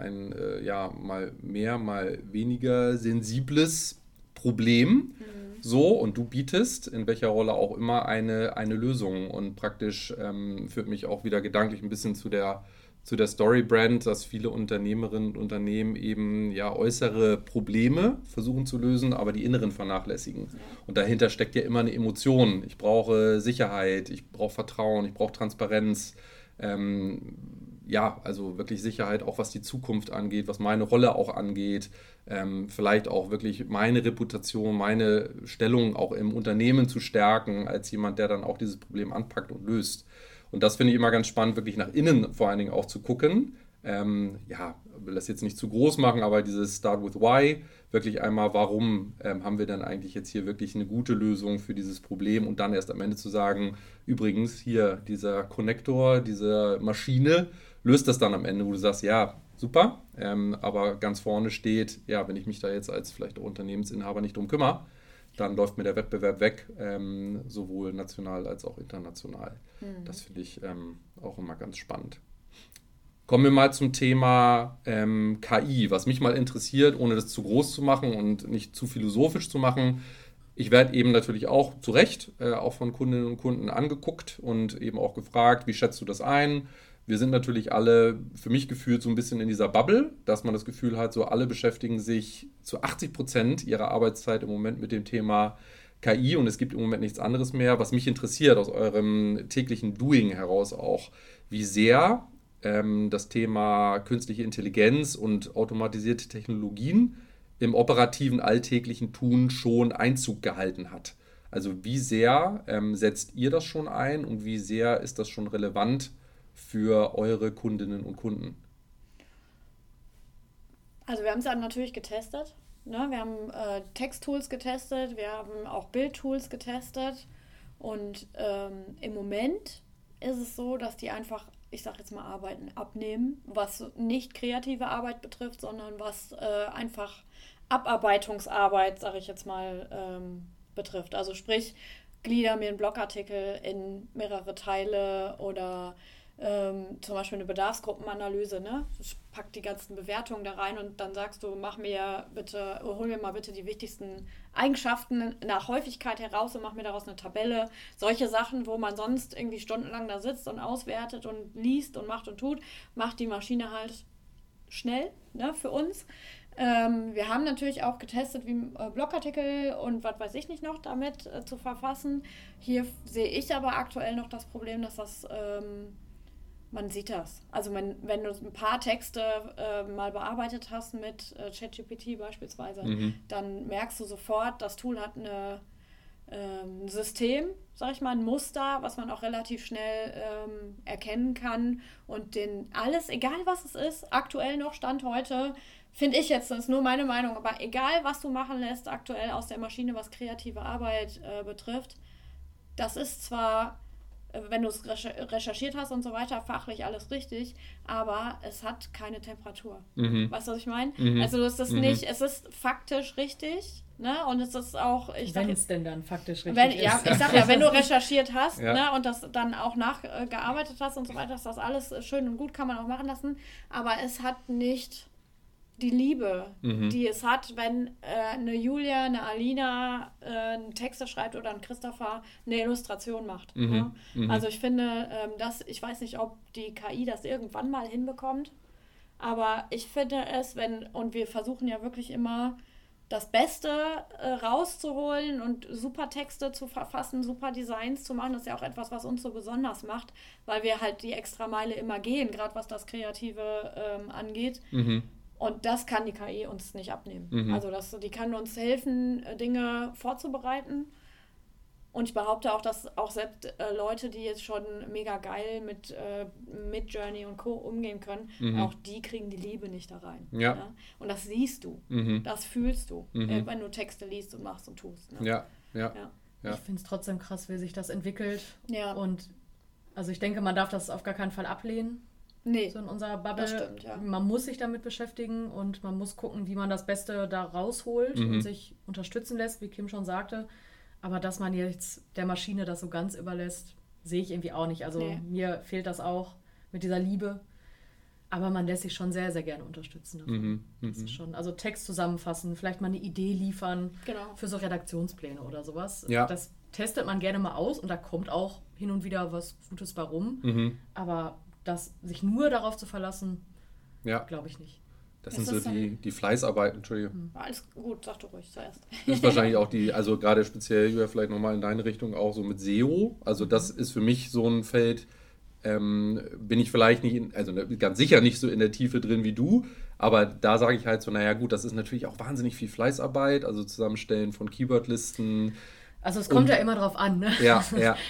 mal mehr, mal weniger sensibles Problem. So, und du bietest, in welcher Rolle auch immer, eine Lösung. Und praktisch führt mich auch wieder gedanklich ein bisschen zu der Story-Brand, dass viele Unternehmerinnen und Unternehmen eben äußere Probleme versuchen zu lösen, aber die inneren vernachlässigen. Und dahinter steckt ja immer eine Emotion. Ich brauche Sicherheit, ich brauche Vertrauen, ich brauche Transparenz. Also wirklich Sicherheit, auch was die Zukunft angeht, was meine Rolle auch angeht. Vielleicht auch wirklich meine Reputation, meine Stellung auch im Unternehmen zu stärken, als jemand, der dann auch dieses Problem anpackt und löst. Und das finde ich immer ganz spannend, wirklich nach innen vor allen Dingen auch zu gucken. Will das jetzt nicht zu groß machen, aber dieses Start with Why, wirklich einmal, warum haben wir denn eigentlich jetzt hier wirklich eine gute Lösung für dieses Problem und dann erst am Ende zu sagen, übrigens hier dieser Konnektor, diese Maschine, löst das dann am Ende, wo du sagst, ja, super, aber ganz vorne steht, ja, wenn ich mich da jetzt als vielleicht auch Unternehmensinhaber nicht drum kümmere, dann läuft mir der Wettbewerb weg, sowohl national als auch international. Das finde ich auch immer ganz spannend. Kommen wir mal zum Thema KI, was mich mal interessiert, ohne das zu groß zu machen und nicht zu philosophisch zu machen. Ich werde eben natürlich auch zu Recht auch von Kundinnen und Kunden angeguckt und eben auch gefragt, wie schätzt du das ein? Wir sind natürlich alle, für mich gefühlt, so ein bisschen in dieser Bubble, dass man das Gefühl hat, so alle beschäftigen sich zu 80% ihrer Arbeitszeit im Moment mit dem Thema KI und es gibt im Moment nichts anderes mehr. Was mich interessiert aus eurem täglichen Doing heraus auch, wie sehr das Thema künstliche Intelligenz und automatisierte Technologien im operativen alltäglichen Tun schon Einzug gehalten hat. Also wie sehr setzt ihr das schon ein und wie sehr ist das schon relevant für eure Kundinnen und Kunden?
Also wir haben es dann natürlich getestet. Ne? Wir haben Text-Tools getestet, wir haben auch Bild-Tools getestet und im Moment ist es so, dass die einfach, ich sage jetzt mal, Arbeiten abnehmen, was nicht kreative Arbeit betrifft, sondern was einfach Abarbeitungsarbeit, sage ich jetzt mal, betrifft. Also sprich, glieder mir einen Blogartikel in mehrere Teile oder zum Beispiel eine Bedarfsgruppenanalyse, ne? Pack die ganzen Bewertungen da rein und dann sagst du, hol mir mal bitte die wichtigsten Eigenschaften nach Häufigkeit heraus und mach mir daraus eine Tabelle. Solche Sachen, wo man sonst irgendwie stundenlang da sitzt und auswertet und liest und macht und tut, macht die Maschine halt schnell, ne, für uns. Wir haben natürlich auch getestet, wie Blogartikel und was weiß ich nicht noch damit zu verfassen. Hier sehe ich aber aktuell noch das Problem, dass das man sieht das. Also wenn du ein paar Texte mal bearbeitet hast mit ChatGPT beispielsweise, dann merkst du sofort, das Tool hat System, sag ich mal, ein Muster, was man auch relativ schnell erkennen kann und alles, egal was es ist, aktuell noch Stand heute, finde ich jetzt, das ist nur meine Meinung, aber egal was du machen lässt aktuell aus der Maschine, was kreative Arbeit betrifft, das ist zwar, wenn du es recherchiert hast und so weiter, fachlich alles richtig, aber es hat keine Temperatur. Weißt du, was ich meine? Also das ist nicht, es ist faktisch richtig, ne? Und es ist auch,
wenn es denn dann faktisch richtig ist.
Ja, ich sag ja, wenn du recherchiert hast,
ja.
ne, und das dann auch nachgearbeitet hast und so weiter, ist das alles schön und gut, kann man auch machen lassen, aber es hat nicht die Liebe, die es hat, wenn eine Julia, eine Alina einen Texte schreibt oder ein Christopher eine Illustration macht. Ne? Also ich finde, ich weiß nicht, ob die KI das irgendwann mal hinbekommt, aber ich finde es, und wir versuchen ja wirklich immer das Beste rauszuholen und super Texte zu verfassen, super Designs zu machen, das ist ja auch etwas, was uns so besonders macht, weil wir halt die Extrameile immer gehen, gerade was das Kreative angeht. Und das kann die KI uns nicht abnehmen. Also die kann uns helfen, Dinge vorzubereiten. Und ich behaupte auch, dass auch selbst Leute, die jetzt schon mega geil mit Midjourney und Co. umgehen können, auch die kriegen die Liebe nicht da rein.
Ja.
Ne? Und das siehst du, das fühlst du, wenn du Texte liest und machst und tust. Ne?
Ja.
Ich finde es trotzdem krass, wie sich das entwickelt.
Ja.
Und also ich denke, man darf das auf gar keinen Fall ablehnen.
Nee,
so in unserer Bubble.
Das stimmt, ja.
Man muss sich damit beschäftigen und man muss gucken, wie man das Beste da rausholt und sich unterstützen lässt, wie Kim schon sagte. Aber dass man jetzt der Maschine das so ganz überlässt, sehe ich irgendwie auch nicht. Also mir fehlt das auch mit dieser Liebe. Aber man lässt sich schon sehr, sehr gerne unterstützen davon. Das ist schon, also Text zusammenfassen, vielleicht mal eine Idee liefern für so Redaktionspläne oder sowas.
Ja.
Das testet man gerne mal aus und da kommt auch hin und wieder was Gutes bei rum. Aber sich nur darauf zu verlassen, glaube ich nicht.
Das sind so die Fleißarbeiten, Entschuldigung.
Alles gut, sag du ruhig zuerst.
Das ist wahrscheinlich auch also gerade speziell, Julia, vielleicht nochmal in deine Richtung auch so mit SEO. Also das ist für mich so ein Feld, bin ich vielleicht nicht, ganz sicher nicht so in der Tiefe drin wie du, aber da sage ich halt so, naja gut, das ist natürlich auch wahnsinnig viel Fleißarbeit, also Zusammenstellen von Keywordlisten.
Also es kommt ja immer drauf an, ne?
Ja.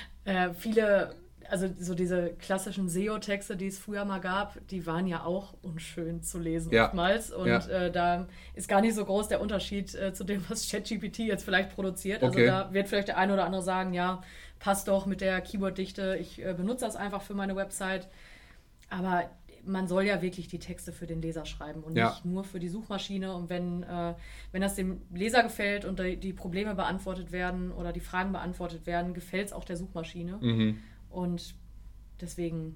Viele, also so diese klassischen SEO-Texte, die es früher mal gab, die waren ja auch unschön zu lesen oftmals. Und da ist gar nicht so groß der Unterschied zu dem, was ChatGPT jetzt vielleicht produziert. Also da wird vielleicht der eine oder andere sagen, ja, passt doch mit der Keyworddichte, ich benutze das einfach für meine Website. Aber man soll ja wirklich die Texte für den Leser schreiben und nicht nur für die Suchmaschine. Und wenn das dem Leser gefällt und die Probleme beantwortet werden oder die Fragen beantwortet werden, gefällt es auch der Suchmaschine. Und deswegen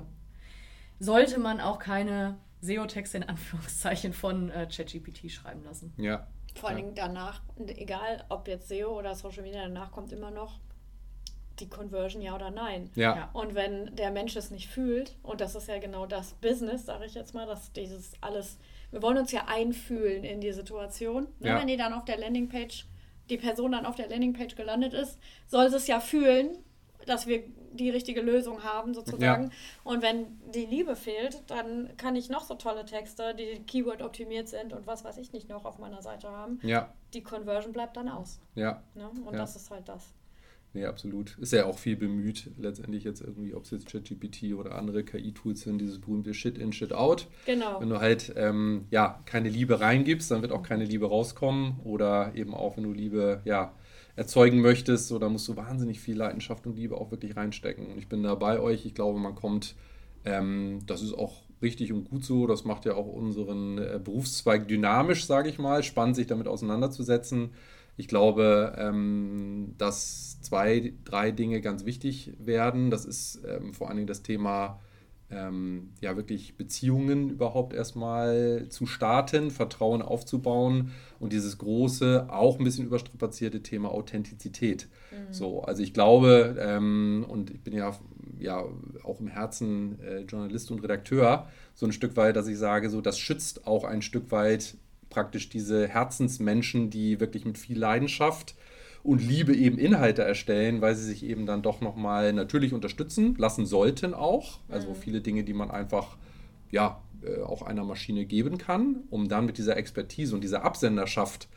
sollte man auch keine SEO-Texte in Anführungszeichen von ChatGPT schreiben lassen.
Ja.
Vor allen Dingen danach, egal ob jetzt SEO oder Social Media, danach kommt immer noch die Conversion, ja oder nein.
Ja.
Und wenn der Mensch es nicht fühlt, und das ist ja genau das Business, sage ich jetzt mal, dass dieses alles, wir wollen uns ja einfühlen in die Situation. Ne? Wenn die dann auf der Landingpage, die Person dann auf der Landingpage gelandet ist, soll sie es ja fühlen, dass wir die richtige Lösung haben, sozusagen. Ja. Und wenn die Liebe fehlt, dann kann ich noch so tolle Texte, die Keyword optimiert sind und was weiß ich nicht noch auf meiner Seite haben.
Ja.
Die Conversion bleibt dann aus.
Ja.
Ne? Und das ist halt das.
Nee, absolut. Ist ja auch viel bemüht, letztendlich jetzt irgendwie, ob es jetzt ChatGPT oder andere KI-Tools sind, dieses berühmte Shit in, Shit out.
Genau.
Wenn du halt keine Liebe reingibst, dann wird auch keine Liebe rauskommen. Oder eben auch, wenn du Liebe erzeugen möchtest, so, da musst du wahnsinnig viel Leidenschaft und Liebe auch wirklich reinstecken. Und ich bin da bei euch. Ich glaube, man kommt, das ist auch richtig und gut so. Das macht ja auch unseren Berufszweig dynamisch, sage ich mal, spannend, sich damit auseinanderzusetzen. Ich glaube, dass 2, 3 Dinge ganz wichtig werden. Das ist vor allen Dingen das Thema, wirklich Beziehungen überhaupt erstmal zu starten, Vertrauen aufzubauen und dieses große, auch ein bisschen überstrapazierte Thema Authentizität. So, also ich glaube, und ich bin ja auch im Herzen Journalist und Redakteur, so ein Stück weit, dass ich sage, so das schützt auch ein Stück weit praktisch diese Herzensmenschen, die wirklich mit viel Leidenschaft und Liebe eben Inhalte erstellen, weil sie sich eben dann doch nochmal natürlich unterstützen lassen sollten auch. Also viele Dinge, die man einfach auch einer Maschine geben kann, um dann mit dieser Expertise und dieser Absenderschaft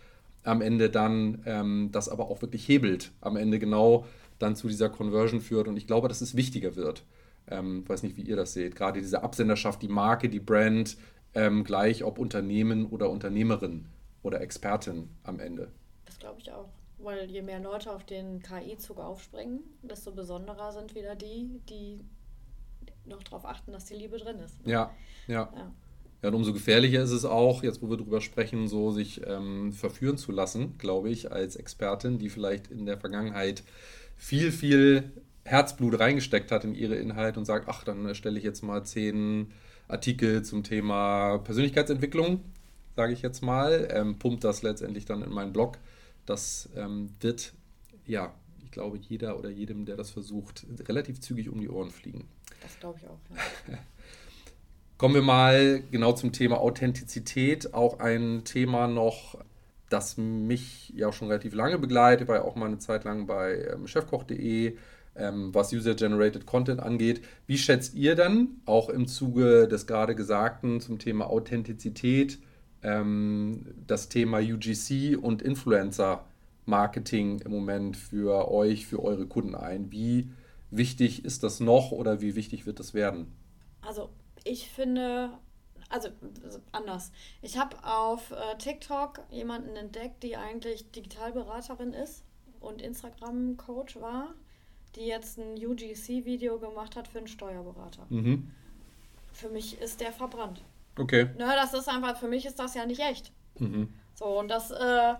am Ende dann das aber auch wirklich hebelt, am Ende genau dann zu dieser Conversion führt. Und ich glaube, dass es wichtiger wird. Weiß nicht, wie ihr das seht. Gerade diese Absenderschaft, die Marke, die Brand, gleich ob Unternehmen oder Unternehmerin oder Expertin am Ende.
Das glaube ich auch. Weil je mehr Leute auf den KI-Zug aufspringen, desto besonderer sind wieder die noch darauf achten, dass die Liebe drin ist.
Ja. Ja, und umso gefährlicher ist es auch, jetzt wo wir drüber sprechen, so sich verführen zu lassen, glaube ich, als Expertin, die vielleicht in der Vergangenheit viel Herzblut reingesteckt hat in ihre Inhalte und sagt, ach, dann erstelle ich jetzt mal 10 Artikel zum Thema Persönlichkeitsentwicklung, sage ich jetzt mal, pumpt das letztendlich dann in meinen Blog. Das wird, ja, ich glaube, jeder oder jedem, der das versucht, relativ zügig um die Ohren fliegen.
Das glaube ich auch, ja.
Kommen wir mal genau zum Thema Authentizität. Auch ein Thema noch, das mich ja schon relativ lange begleitet, war ja auch mal eine Zeit lang bei chefkoch.de, was User-Generated Content angeht. Wie schätzt ihr dann auch im Zuge des gerade Gesagten zum Thema Authentizität das Thema UGC und Influencer-Marketing im Moment für euch, für eure Kunden ein? Wie wichtig ist das noch oder wie wichtig wird das werden?
Also ich finde, also anders. Ich habe auf TikTok jemanden entdeckt, die eigentlich Digitalberaterin ist und Instagram-Coach war, die jetzt ein UGC-Video gemacht hat für einen Steuerberater.
Mhm.
Für mich ist der verbrannt.
Okay.
Ne, das ist einfach, für mich ist das ja nicht echt.
Mhm.
So, und das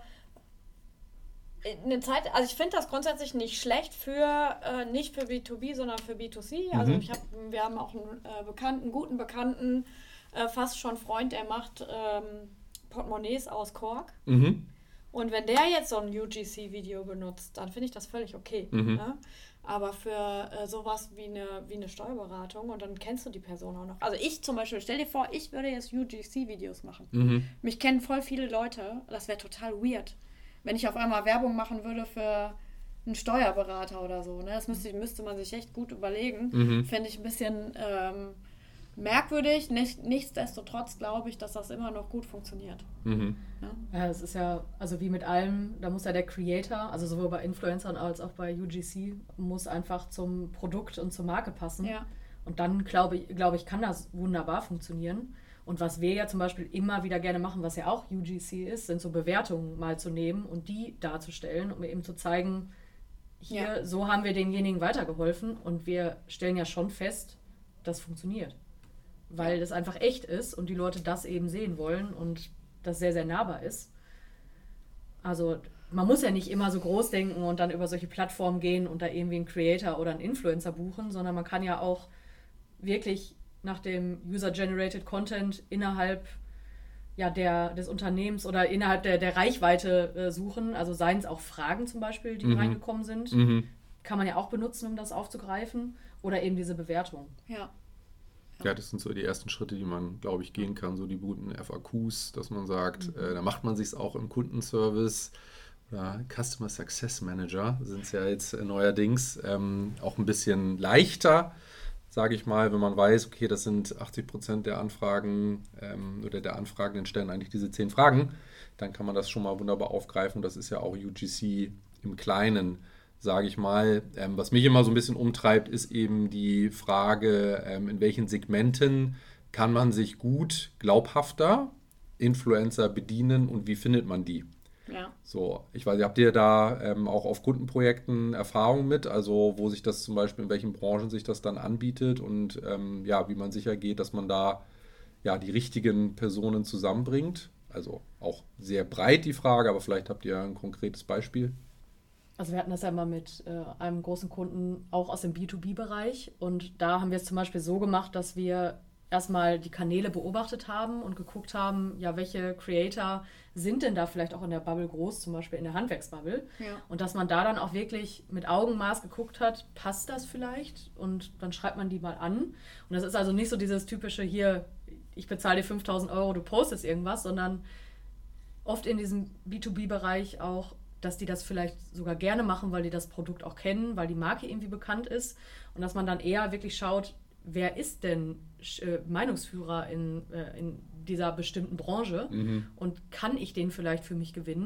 eine Zeit, also ich finde das grundsätzlich nicht schlecht nicht für B2B, sondern für B2C. Also wir haben auch einen guten Bekannten, fast schon Freund, der macht Portemonnaies aus Kork.
Mhm.
Und wenn der jetzt so ein UGC-Video benutzt, dann finde ich das völlig okay.
Mhm.
Ne? Aber für sowas wie eine Steuerberatung, und dann kennst du die Person auch noch. Also ich zum Beispiel, stell dir vor, ich würde jetzt UGC-Videos machen.
Mhm.
Mich kennen voll viele Leute, das wäre total weird, wenn ich auf einmal Werbung machen würde für einen Steuerberater oder so. Ne? Das müsste man sich echt gut überlegen. Fände ich ein bisschen merkwürdig. Nichtsdestotrotz glaube ich, dass das immer noch gut funktioniert.
Mhm.
Ja, es ist ja, also wie mit allem, da muss ja der Creator, also sowohl bei Influencern als auch bei UGC, muss einfach zum Produkt und zur Marke passen.
Ja.
Und dann glaube ich, kann das wunderbar funktionieren. Und was wir ja zum Beispiel immer wieder gerne machen, was ja auch UGC ist, sind so Bewertungen mal zu nehmen und die darzustellen, um eben zu zeigen, hier, so haben wir denjenigen weitergeholfen und wir stellen ja schon fest, das funktioniert. Weil das einfach echt ist und die Leute das eben sehen wollen und das sehr, sehr nahbar ist. Also man muss ja nicht immer so groß denken und dann über solche Plattformen gehen und da irgendwie einen Creator oder einen Influencer buchen, sondern man kann ja auch wirklich nach dem User-Generated Content innerhalb des Unternehmens oder innerhalb der Reichweite suchen. Also seien es auch Fragen zum Beispiel, die reingekommen sind. Kann man ja auch benutzen, um das aufzugreifen. Oder eben diese Bewertung.
Ja.
Ja, das sind so die ersten Schritte, die man, glaube ich, gehen kann. So die guten FAQs, dass man sagt, da macht man sich es auch im Kundenservice. Oder Customer Success Manager sind es ja jetzt neuerdings auch ein bisschen leichter, sage ich mal, wenn man weiß, okay, das sind 80% der Anfragen oder der Anfragenden stellen eigentlich diese 10 Fragen, dann kann man das schon mal wunderbar aufgreifen. Das ist ja auch UGC im Kleinen, sage ich mal. Was mich immer so ein bisschen umtreibt, ist eben die Frage, in welchen Segmenten kann man sich gut, glaubhafter Influencer bedienen und wie findet man die?
Ja.
So, ich weiß nicht, habt ihr da auch auf Kundenprojekten Erfahrung mit, also wo sich das zum Beispiel, in welchen Branchen sich das dann anbietet und wie man sicher geht, dass man da die richtigen Personen zusammenbringt? Also auch sehr breit die Frage, aber vielleicht habt ihr ein konkretes Beispiel.
Also wir hatten das ja mal mit einem großen Kunden auch aus dem B2B-Bereich und da haben wir es zum Beispiel so gemacht, dass wir erstmal die Kanäle beobachtet haben und geguckt haben, welche Creator sind denn da vielleicht auch in der Bubble groß, zum Beispiel in der Handwerksbubble. Ja. Und dass man da dann auch wirklich mit Augenmaß geguckt hat, passt das vielleicht? Und dann schreibt man die mal an. Und das ist also nicht so dieses typische hier, ich bezahle dir 5.000 €, du postest irgendwas, sondern oft in diesem B2B-Bereich auch, dass die das vielleicht sogar gerne machen, weil die das Produkt auch kennen, weil die Marke irgendwie bekannt ist. Und dass man dann eher wirklich schaut, wer ist denn Meinungsführer in dieser bestimmten Branche und kann ich den vielleicht für mich gewinnen?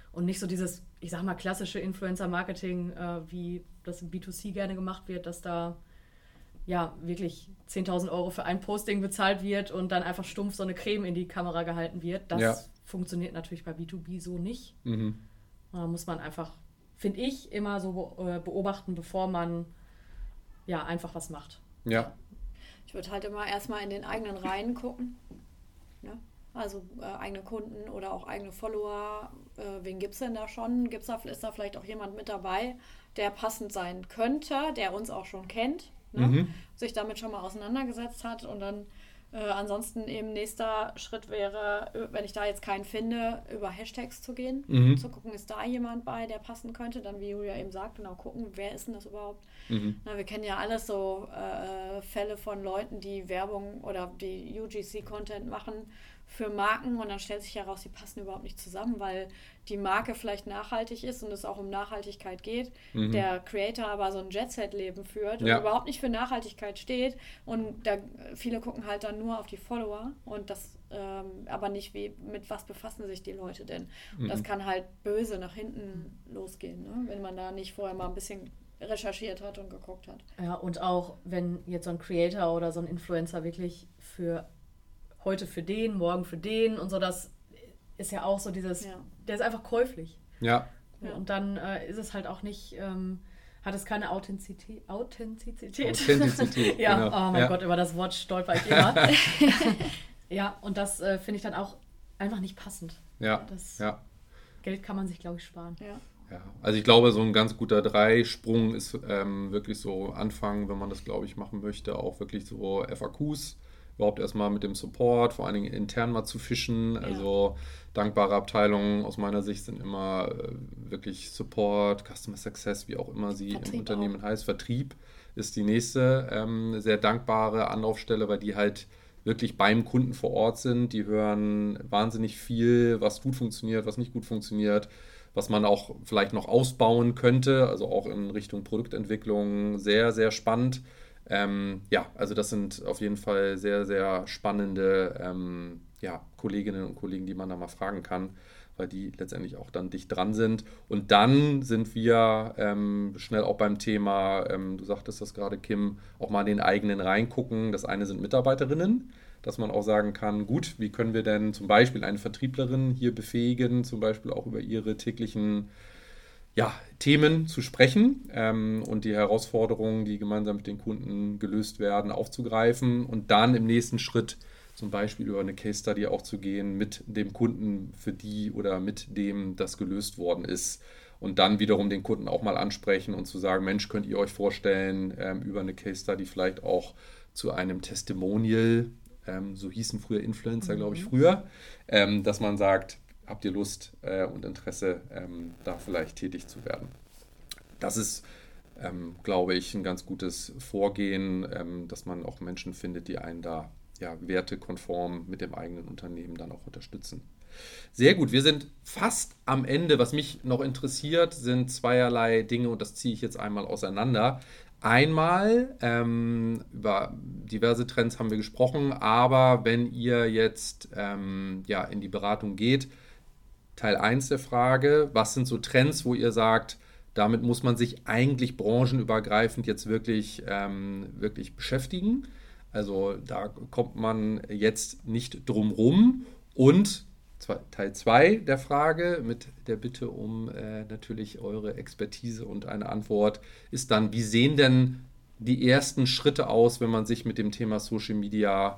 und nicht so dieses, ich sag mal, klassische Influencer-Marketing, wie das im B2C gerne gemacht wird, dass da ja wirklich 10.000 Euro für ein Posting bezahlt wird und dann einfach stumpf so eine Creme in die Kamera gehalten wird. Das funktioniert natürlich bei B2B so nicht. Da muss man einfach, finde ich, immer so beobachten, bevor man ja einfach was macht.
Ja.
Ich würde halt immer erstmal in den eigenen Reihen gucken. Ne? Also eigene Kunden oder auch eigene Follower. Wen gibt es denn da schon? Ist da vielleicht auch jemand mit dabei, der passend sein könnte, der uns auch schon kennt, ne? Sich damit schon mal auseinandergesetzt hat und dann ansonsten eben nächster Schritt wäre, wenn ich da jetzt keinen finde, über Hashtags zu gehen, zu gucken, ist da jemand bei, der passen könnte, dann wie Julia eben sagt, genau gucken, wer ist denn das überhaupt? Na, wir kennen ja alles so Fälle von Leuten, die Werbung oder die UGC-Content machen für Marken und dann stellt sich heraus, die passen überhaupt nicht zusammen, weil die Marke vielleicht nachhaltig ist und es auch um Nachhaltigkeit geht, der Creator aber so ein Jet-Set-Leben führt und überhaupt nicht für Nachhaltigkeit steht und viele gucken halt dann nur auf die Follower und das aber nicht, mit was befassen sich die Leute denn? Und das kann halt böse nach hinten losgehen, ne? Wenn man da nicht vorher mal ein bisschen recherchiert hat und geguckt hat.
Ja, und auch wenn jetzt so ein Creator oder so ein Influencer wirklich für heute für den, morgen für den und so, das ist ja auch so dieses, der ist einfach käuflich.
Ja.
Und dann ist es halt auch nicht, hat es keine Authentizität. Ja, genau. Oh mein Gott, über das Wort stolper ich immer. Ja, und das finde ich dann auch einfach nicht passend.
Ja,
Geld kann man sich, glaube ich, sparen.
Ja, also ich glaube, so ein ganz guter Dreisprung ist wirklich so anfangen, wenn man das, glaube ich, machen möchte, auch wirklich so FAQs, überhaupt erstmal mit dem Support, vor allen Dingen intern mal zu fischen. Also dankbare Abteilungen aus meiner Sicht sind immer wirklich Support, Customer Success, wie auch immer sie
Vertrieb
im Unternehmen
auch.
heißt. Vertrieb ist die nächste sehr dankbare Anlaufstelle, weil die halt wirklich beim Kunden vor Ort sind. Die hören wahnsinnig viel, was gut funktioniert, was nicht gut funktioniert, was man auch vielleicht noch ausbauen könnte, also auch in Richtung Produktentwicklung. Sehr, sehr spannend. Also das sind auf jeden Fall sehr, sehr spannende Kolleginnen und Kollegen, die man da mal fragen kann, weil die letztendlich auch dann dicht dran sind. Und dann sind wir schnell auch beim Thema, du sagtest das gerade, Kim, auch mal in den eigenen reingucken. Das eine sind Mitarbeiterinnen, dass man auch sagen kann, gut, wie können wir denn zum Beispiel eine Vertrieblerin hier befähigen, zum Beispiel auch über ihre täglichen Themen zu sprechen und die Herausforderungen, die gemeinsam mit den Kunden gelöst werden, aufzugreifen und dann im nächsten Schritt zum Beispiel über eine Case Study auch zu gehen mit dem Kunden, für die oder mit dem das gelöst worden ist und dann wiederum den Kunden auch mal ansprechen und zu sagen, Mensch, könnt ihr euch vorstellen, über eine Case Study vielleicht auch zu einem Testimonial, so hießen früher Influencer, glaube ich, dass man sagt, habt ihr Lust und Interesse, da vielleicht tätig zu werden? Das ist, glaube ich, ein ganz gutes Vorgehen, dass man auch Menschen findet, die einen da wertekonform mit dem eigenen Unternehmen dann auch unterstützen. Sehr gut, wir sind fast am Ende. Was mich noch interessiert, sind zweierlei Dinge und das ziehe ich jetzt einmal auseinander. Einmal, über diverse Trends haben wir gesprochen, aber wenn ihr jetzt in die Beratung geht, Teil 1 der Frage, was sind so Trends, wo ihr sagt, damit muss man sich eigentlich branchenübergreifend jetzt wirklich beschäftigen. Also da kommt man jetzt nicht drum rum. Und Teil 2 der Frage mit der Bitte um natürlich eure Expertise und eine Antwort ist dann, wie sehen denn die ersten Schritte aus, wenn man sich mit dem Thema Social Media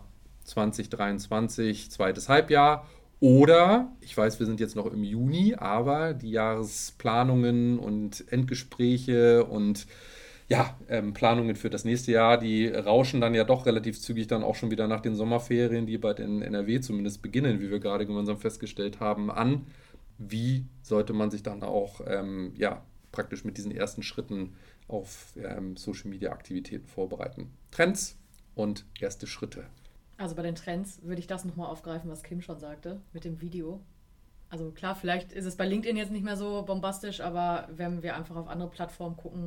2023, zweites Halbjahr oder, ich weiß, wir sind jetzt noch im Juni, aber die Jahresplanungen und Endgespräche und Planungen für das nächste Jahr, die rauschen dann ja doch relativ zügig dann auch schon wieder nach den Sommerferien, die bald in NRW zumindest beginnen, wie wir gerade gemeinsam festgestellt haben, an. Wie sollte man sich dann auch praktisch mit diesen ersten Schritten auf Social-Media-Aktivitäten vorbereiten? Trends und erste Schritte.
Also bei den Trends würde ich das nochmal aufgreifen, was Kim schon sagte, mit dem Video. Also klar, vielleicht ist es bei LinkedIn jetzt nicht mehr so bombastisch, aber wenn wir einfach auf andere Plattformen gucken,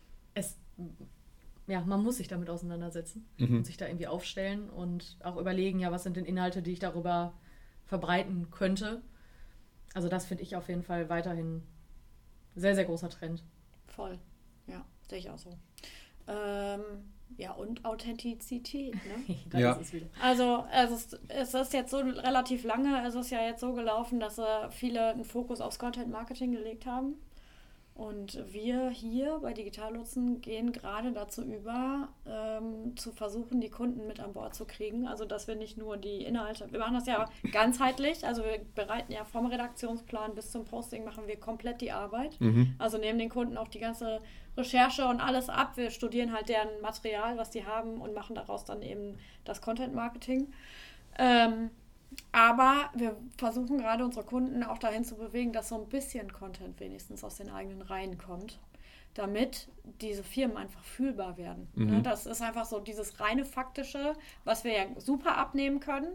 man muss sich damit auseinandersetzen und sich da irgendwie aufstellen und auch überlegen, was sind denn Inhalte, die ich darüber verbreiten könnte. Also das finde ich auf jeden Fall weiterhin sehr, sehr großer Trend.
Voll, ja, sehe ich auch so. Ja, und Authentizität, ne?
Das ist es wieder.
Also es ist jetzt so relativ lange, es ist ja jetzt so gelaufen, dass viele einen Fokus aufs Content-Marketing gelegt haben. Und wir hier bei Digital Lotsen gehen gerade dazu über, zu versuchen, die Kunden mit an Bord zu kriegen. Also, dass wir nicht nur die Inhalte, wir machen das ja ganzheitlich, also wir bereiten ja vom Redaktionsplan bis zum Posting, machen wir komplett die Arbeit. Also nehmen den Kunden auch die ganze Recherche und alles ab. Wir studieren halt deren Material, was die haben und machen daraus dann eben das Content-Marketing. Aber wir versuchen gerade unsere Kunden auch dahin zu bewegen, dass so ein bisschen Content wenigstens aus den eigenen Reihen kommt, damit diese Firmen einfach fühlbar werden. Das ist einfach so dieses reine Faktische, was wir ja super abnehmen können.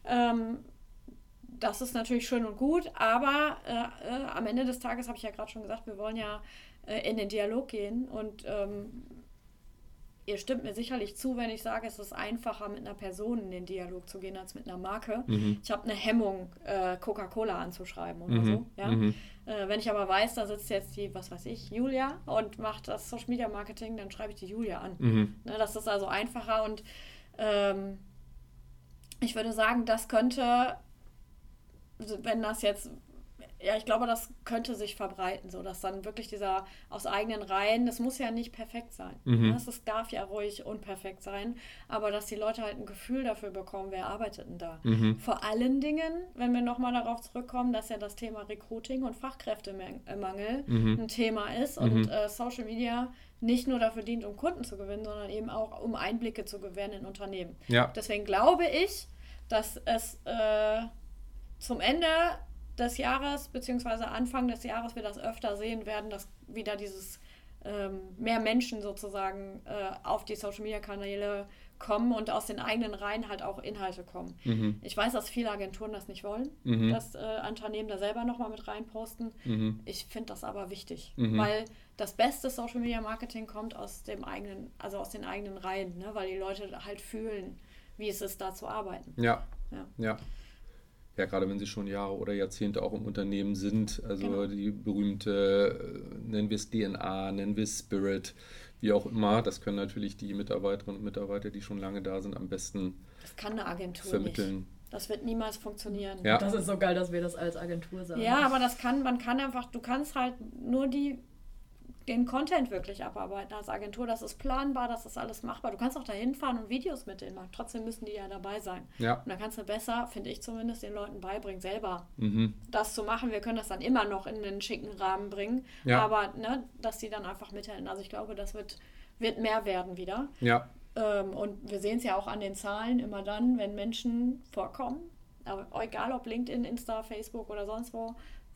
Das ist natürlich schön und gut, aber am Ende des Tages, habe ich ja gerade schon gesagt, wir wollen ja in den Dialog gehen und ihr stimmt mir sicherlich zu, wenn ich sage, es ist einfacher, mit einer Person in den Dialog zu gehen, als mit einer Marke. Ich habe eine Hemmung, Coca-Cola anzuschreiben oder so. Ja? Wenn ich aber weiß, da sitzt jetzt die, was weiß ich, Julia und macht das Social Media Marketing, dann schreibe ich die Julia an. Ne, das ist also einfacher und ich würde sagen, das könnte, wenn das jetzt, ja, ich glaube, das könnte sich verbreiten, so dass dann wirklich dieser aus eigenen Reihen, das muss ja nicht perfekt sein. Das darf ja ruhig unperfekt sein, aber dass die Leute halt ein Gefühl dafür bekommen, wer arbeitet denn da. Vor allen Dingen, wenn wir nochmal darauf zurückkommen, dass ja das Thema Recruiting und Fachkräftemangel ein Thema ist und Social Media nicht nur dafür dient, um Kunden zu gewinnen, sondern eben auch, um Einblicke zu gewähren in Unternehmen.
Ja.
Deswegen glaube ich, dass es zum Ende des Jahres, beziehungsweise Anfang des Jahres wir das öfter sehen werden, dass wieder dieses mehr Menschen sozusagen auf die Social-Media-Kanäle kommen und aus den eigenen Reihen halt auch Inhalte kommen. Ich weiß, dass viele Agenturen das nicht wollen, dass Unternehmen da selber nochmal mit reinposten. Ich finde das aber wichtig, weil das beste Social-Media-Marketing kommt aus dem eigenen, also aus den eigenen Reihen, ne? Weil die Leute halt fühlen, wie es ist, da zu arbeiten.
Ja. Ja, gerade wenn sie schon Jahre oder Jahrzehnte auch im Unternehmen sind, also die berühmte, nennen wir es DNA, nennen wir es Spirit, wie auch immer, das können natürlich die Mitarbeiterinnen und Mitarbeiter, die schon lange da sind, am besten
Das kann eine Agentur
vermitteln.
nicht. Das wird niemals funktionieren.
Ja.
Das ist so geil, dass wir das als Agentur sagen.
Ja, aber man kann einfach, du kannst halt nur den Content wirklich abarbeiten als Agentur. Das ist planbar, das ist alles machbar. Du kannst auch da hinfahren und Videos mit denen machen. Trotzdem müssen die ja dabei sein.
Ja.
Und dann kannst du besser, finde ich zumindest, den Leuten beibringen, selber das zu machen. Wir können das dann immer noch in einen schicken Rahmen bringen.
Ja.
Aber dass die dann einfach mithelfen. Also ich glaube, das wird mehr werden wieder.
Ja.
Und wir sehen es ja auch an den Zahlen immer dann, wenn Menschen vorkommen. Aber egal ob LinkedIn, Insta, Facebook oder sonst wo,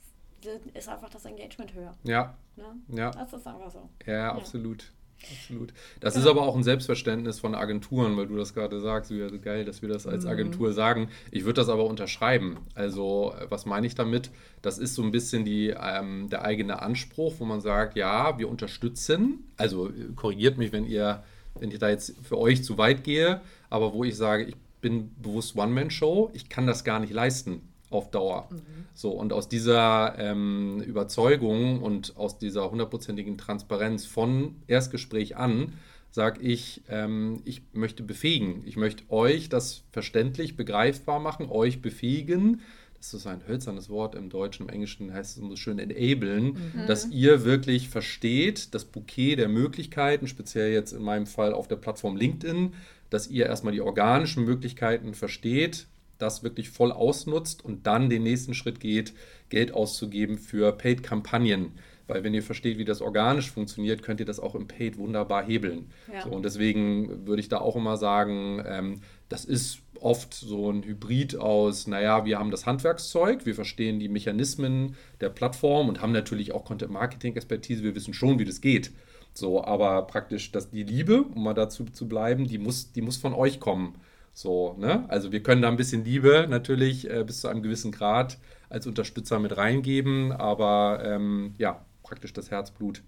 ist einfach das Engagement höher.
Ja.
Ne?
Ja.
Das ist einfach so.
Ja, absolut. Absolut. Das ist aber auch ein Selbstverständnis von Agenturen, weil du das gerade sagst, so geil, dass wir das als Agentur sagen. Ich würde das aber unterschreiben. Also, was meine ich damit? Das ist so ein bisschen der eigene Anspruch, wo man sagt, ja, wir unterstützen. Also, korrigiert mich, wenn ich da jetzt für euch zu weit gehe, aber wo ich sage, ich bin bewusst One-Man-Show, ich kann das gar nicht leisten auf Dauer. So, und aus dieser Überzeugung und aus dieser 100%igen Transparenz von Erstgespräch an, sage ich, ich möchte befähigen. Ich möchte euch das verständlich begreifbar machen, euch befähigen. Das ist ein hölzernes Wort im Deutschen, im Englischen heißt es so schön enablen, dass ihr wirklich versteht, das Bouquet der Möglichkeiten, speziell jetzt in meinem Fall auf der Plattform LinkedIn, dass ihr erstmal die organischen Möglichkeiten versteht, das wirklich voll ausnutzt und dann den nächsten Schritt geht, Geld auszugeben für Paid-Kampagnen. Weil wenn ihr versteht, wie das organisch funktioniert, könnt ihr das auch im Paid wunderbar hebeln.
Ja.
So, und deswegen würde ich da auch immer sagen, das ist oft so ein Hybrid aus, naja, wir haben das Handwerkszeug, wir verstehen die Mechanismen der Plattform und haben natürlich auch Content-Marketing-Expertise, wir wissen schon, wie das geht. So, aber praktisch, dass die Liebe, um mal dazu zu bleiben, die muss von euch kommen. So, ne? Also wir können da ein bisschen Liebe natürlich bis zu einem gewissen Grad als Unterstützer mit reingeben, aber ja, praktisch das Herzblut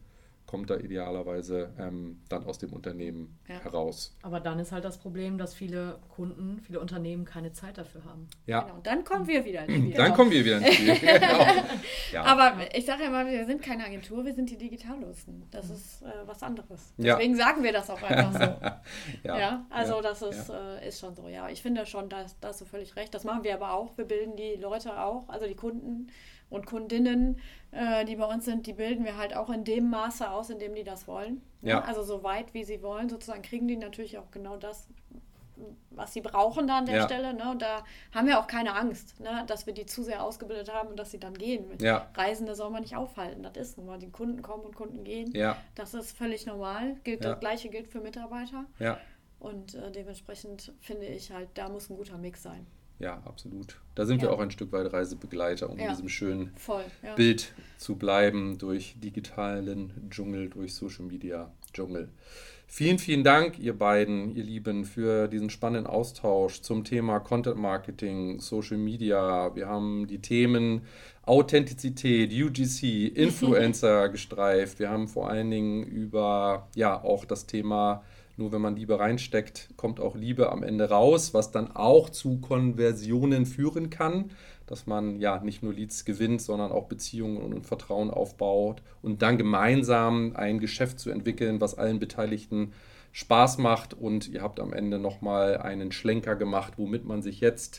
kommt da idealerweise dann aus dem Unternehmen heraus.
Aber dann ist halt das Problem, dass viele Kunden, viele Unternehmen keine Zeit dafür haben.
Ja.
Genau, dann kommen wir wieder ins Spiel.
Dann kommen wir wieder ins Spiel. Genau. Ja.
Aber ich sage ja mal, wir sind keine Agentur, wir sind die Digitallosen. Das ist was anderes. Deswegen sagen wir das auch einfach so. Ist schon so. Ja, ich finde schon, da hast du völlig recht. Das machen wir aber auch. Wir bilden die Leute auch, also die Kunden und Kundinnen, die bei uns sind, die bilden wir halt auch in dem Maße aus, in dem die das wollen.
Ja.
Also so weit, wie sie wollen. Sozusagen kriegen die natürlich auch genau das, was sie brauchen da an der Stelle. Ne? Und da haben wir auch keine Angst, ne? Dass wir die zu sehr ausgebildet haben und dass sie dann gehen. Mit Reisende soll man nicht aufhalten. Das ist nun mal, die Kunden kommen und Kunden gehen. Ja. Das ist völlig normal. Das Gleiche gilt für Mitarbeiter. Ja. Und dementsprechend finde ich halt, da muss ein guter Mix sein.
Ja, absolut. Da sind wir auch ein Stück weit Reisebegleiter, um in diesem schönen Bild zu bleiben, durch digitalen Dschungel, durch Social Media Dschungel. Vielen, vielen Dank, ihr beiden, ihr Lieben, für diesen spannenden Austausch zum Thema Content Marketing, Social Media. Wir haben die Themen Authentizität, UGC, Influencer gestreift. Wir haben vor allen Dingen über auch das Thema, nur wenn man Liebe reinsteckt, kommt auch Liebe am Ende raus, was dann auch zu Konversionen führen kann, dass man nicht nur Leads gewinnt, sondern auch Beziehungen und Vertrauen aufbaut und dann gemeinsam ein Geschäft zu entwickeln, was allen Beteiligten Spaß macht. Und ihr habt am Ende nochmal einen Schlenker gemacht, womit man sich jetzt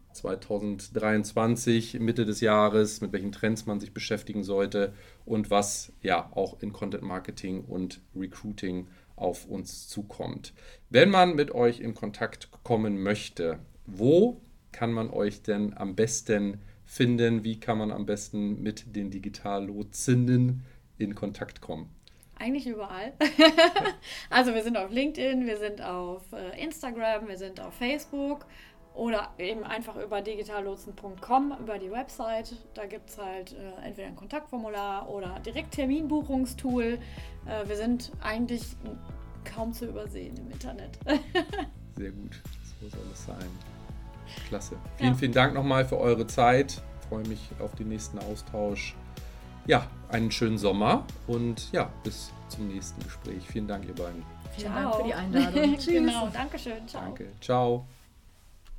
2023, Mitte des Jahres, mit welchen Trends man sich beschäftigen sollte und was auch in Content Marketing und Recruiting auf uns zukommt. Wenn man mit euch in Kontakt kommen möchte, wo kann man euch denn am besten finden? Wie kann man am besten mit den Digitallotsen in Kontakt kommen?
Eigentlich überall. Also wir sind auf LinkedIn, wir sind auf Instagram, wir sind auf Facebook oder eben einfach über digitallotsen.com, über die Website. Da gibt es halt entweder ein Kontaktformular oder direkt Terminbuchungstool. Wir sind eigentlich kaum zu übersehen im Internet.
Sehr gut, so soll es sein. Klasse. Vielen, vielen Dank nochmal für eure Zeit. Ich freue mich auf den nächsten Austausch. Ja, einen schönen Sommer und bis zum nächsten Gespräch. Vielen Dank, ihr beiden.
Vielen Dank für die Einladung.
Tschüss. Genau, danke schön. Ciao.
Danke. Ciao.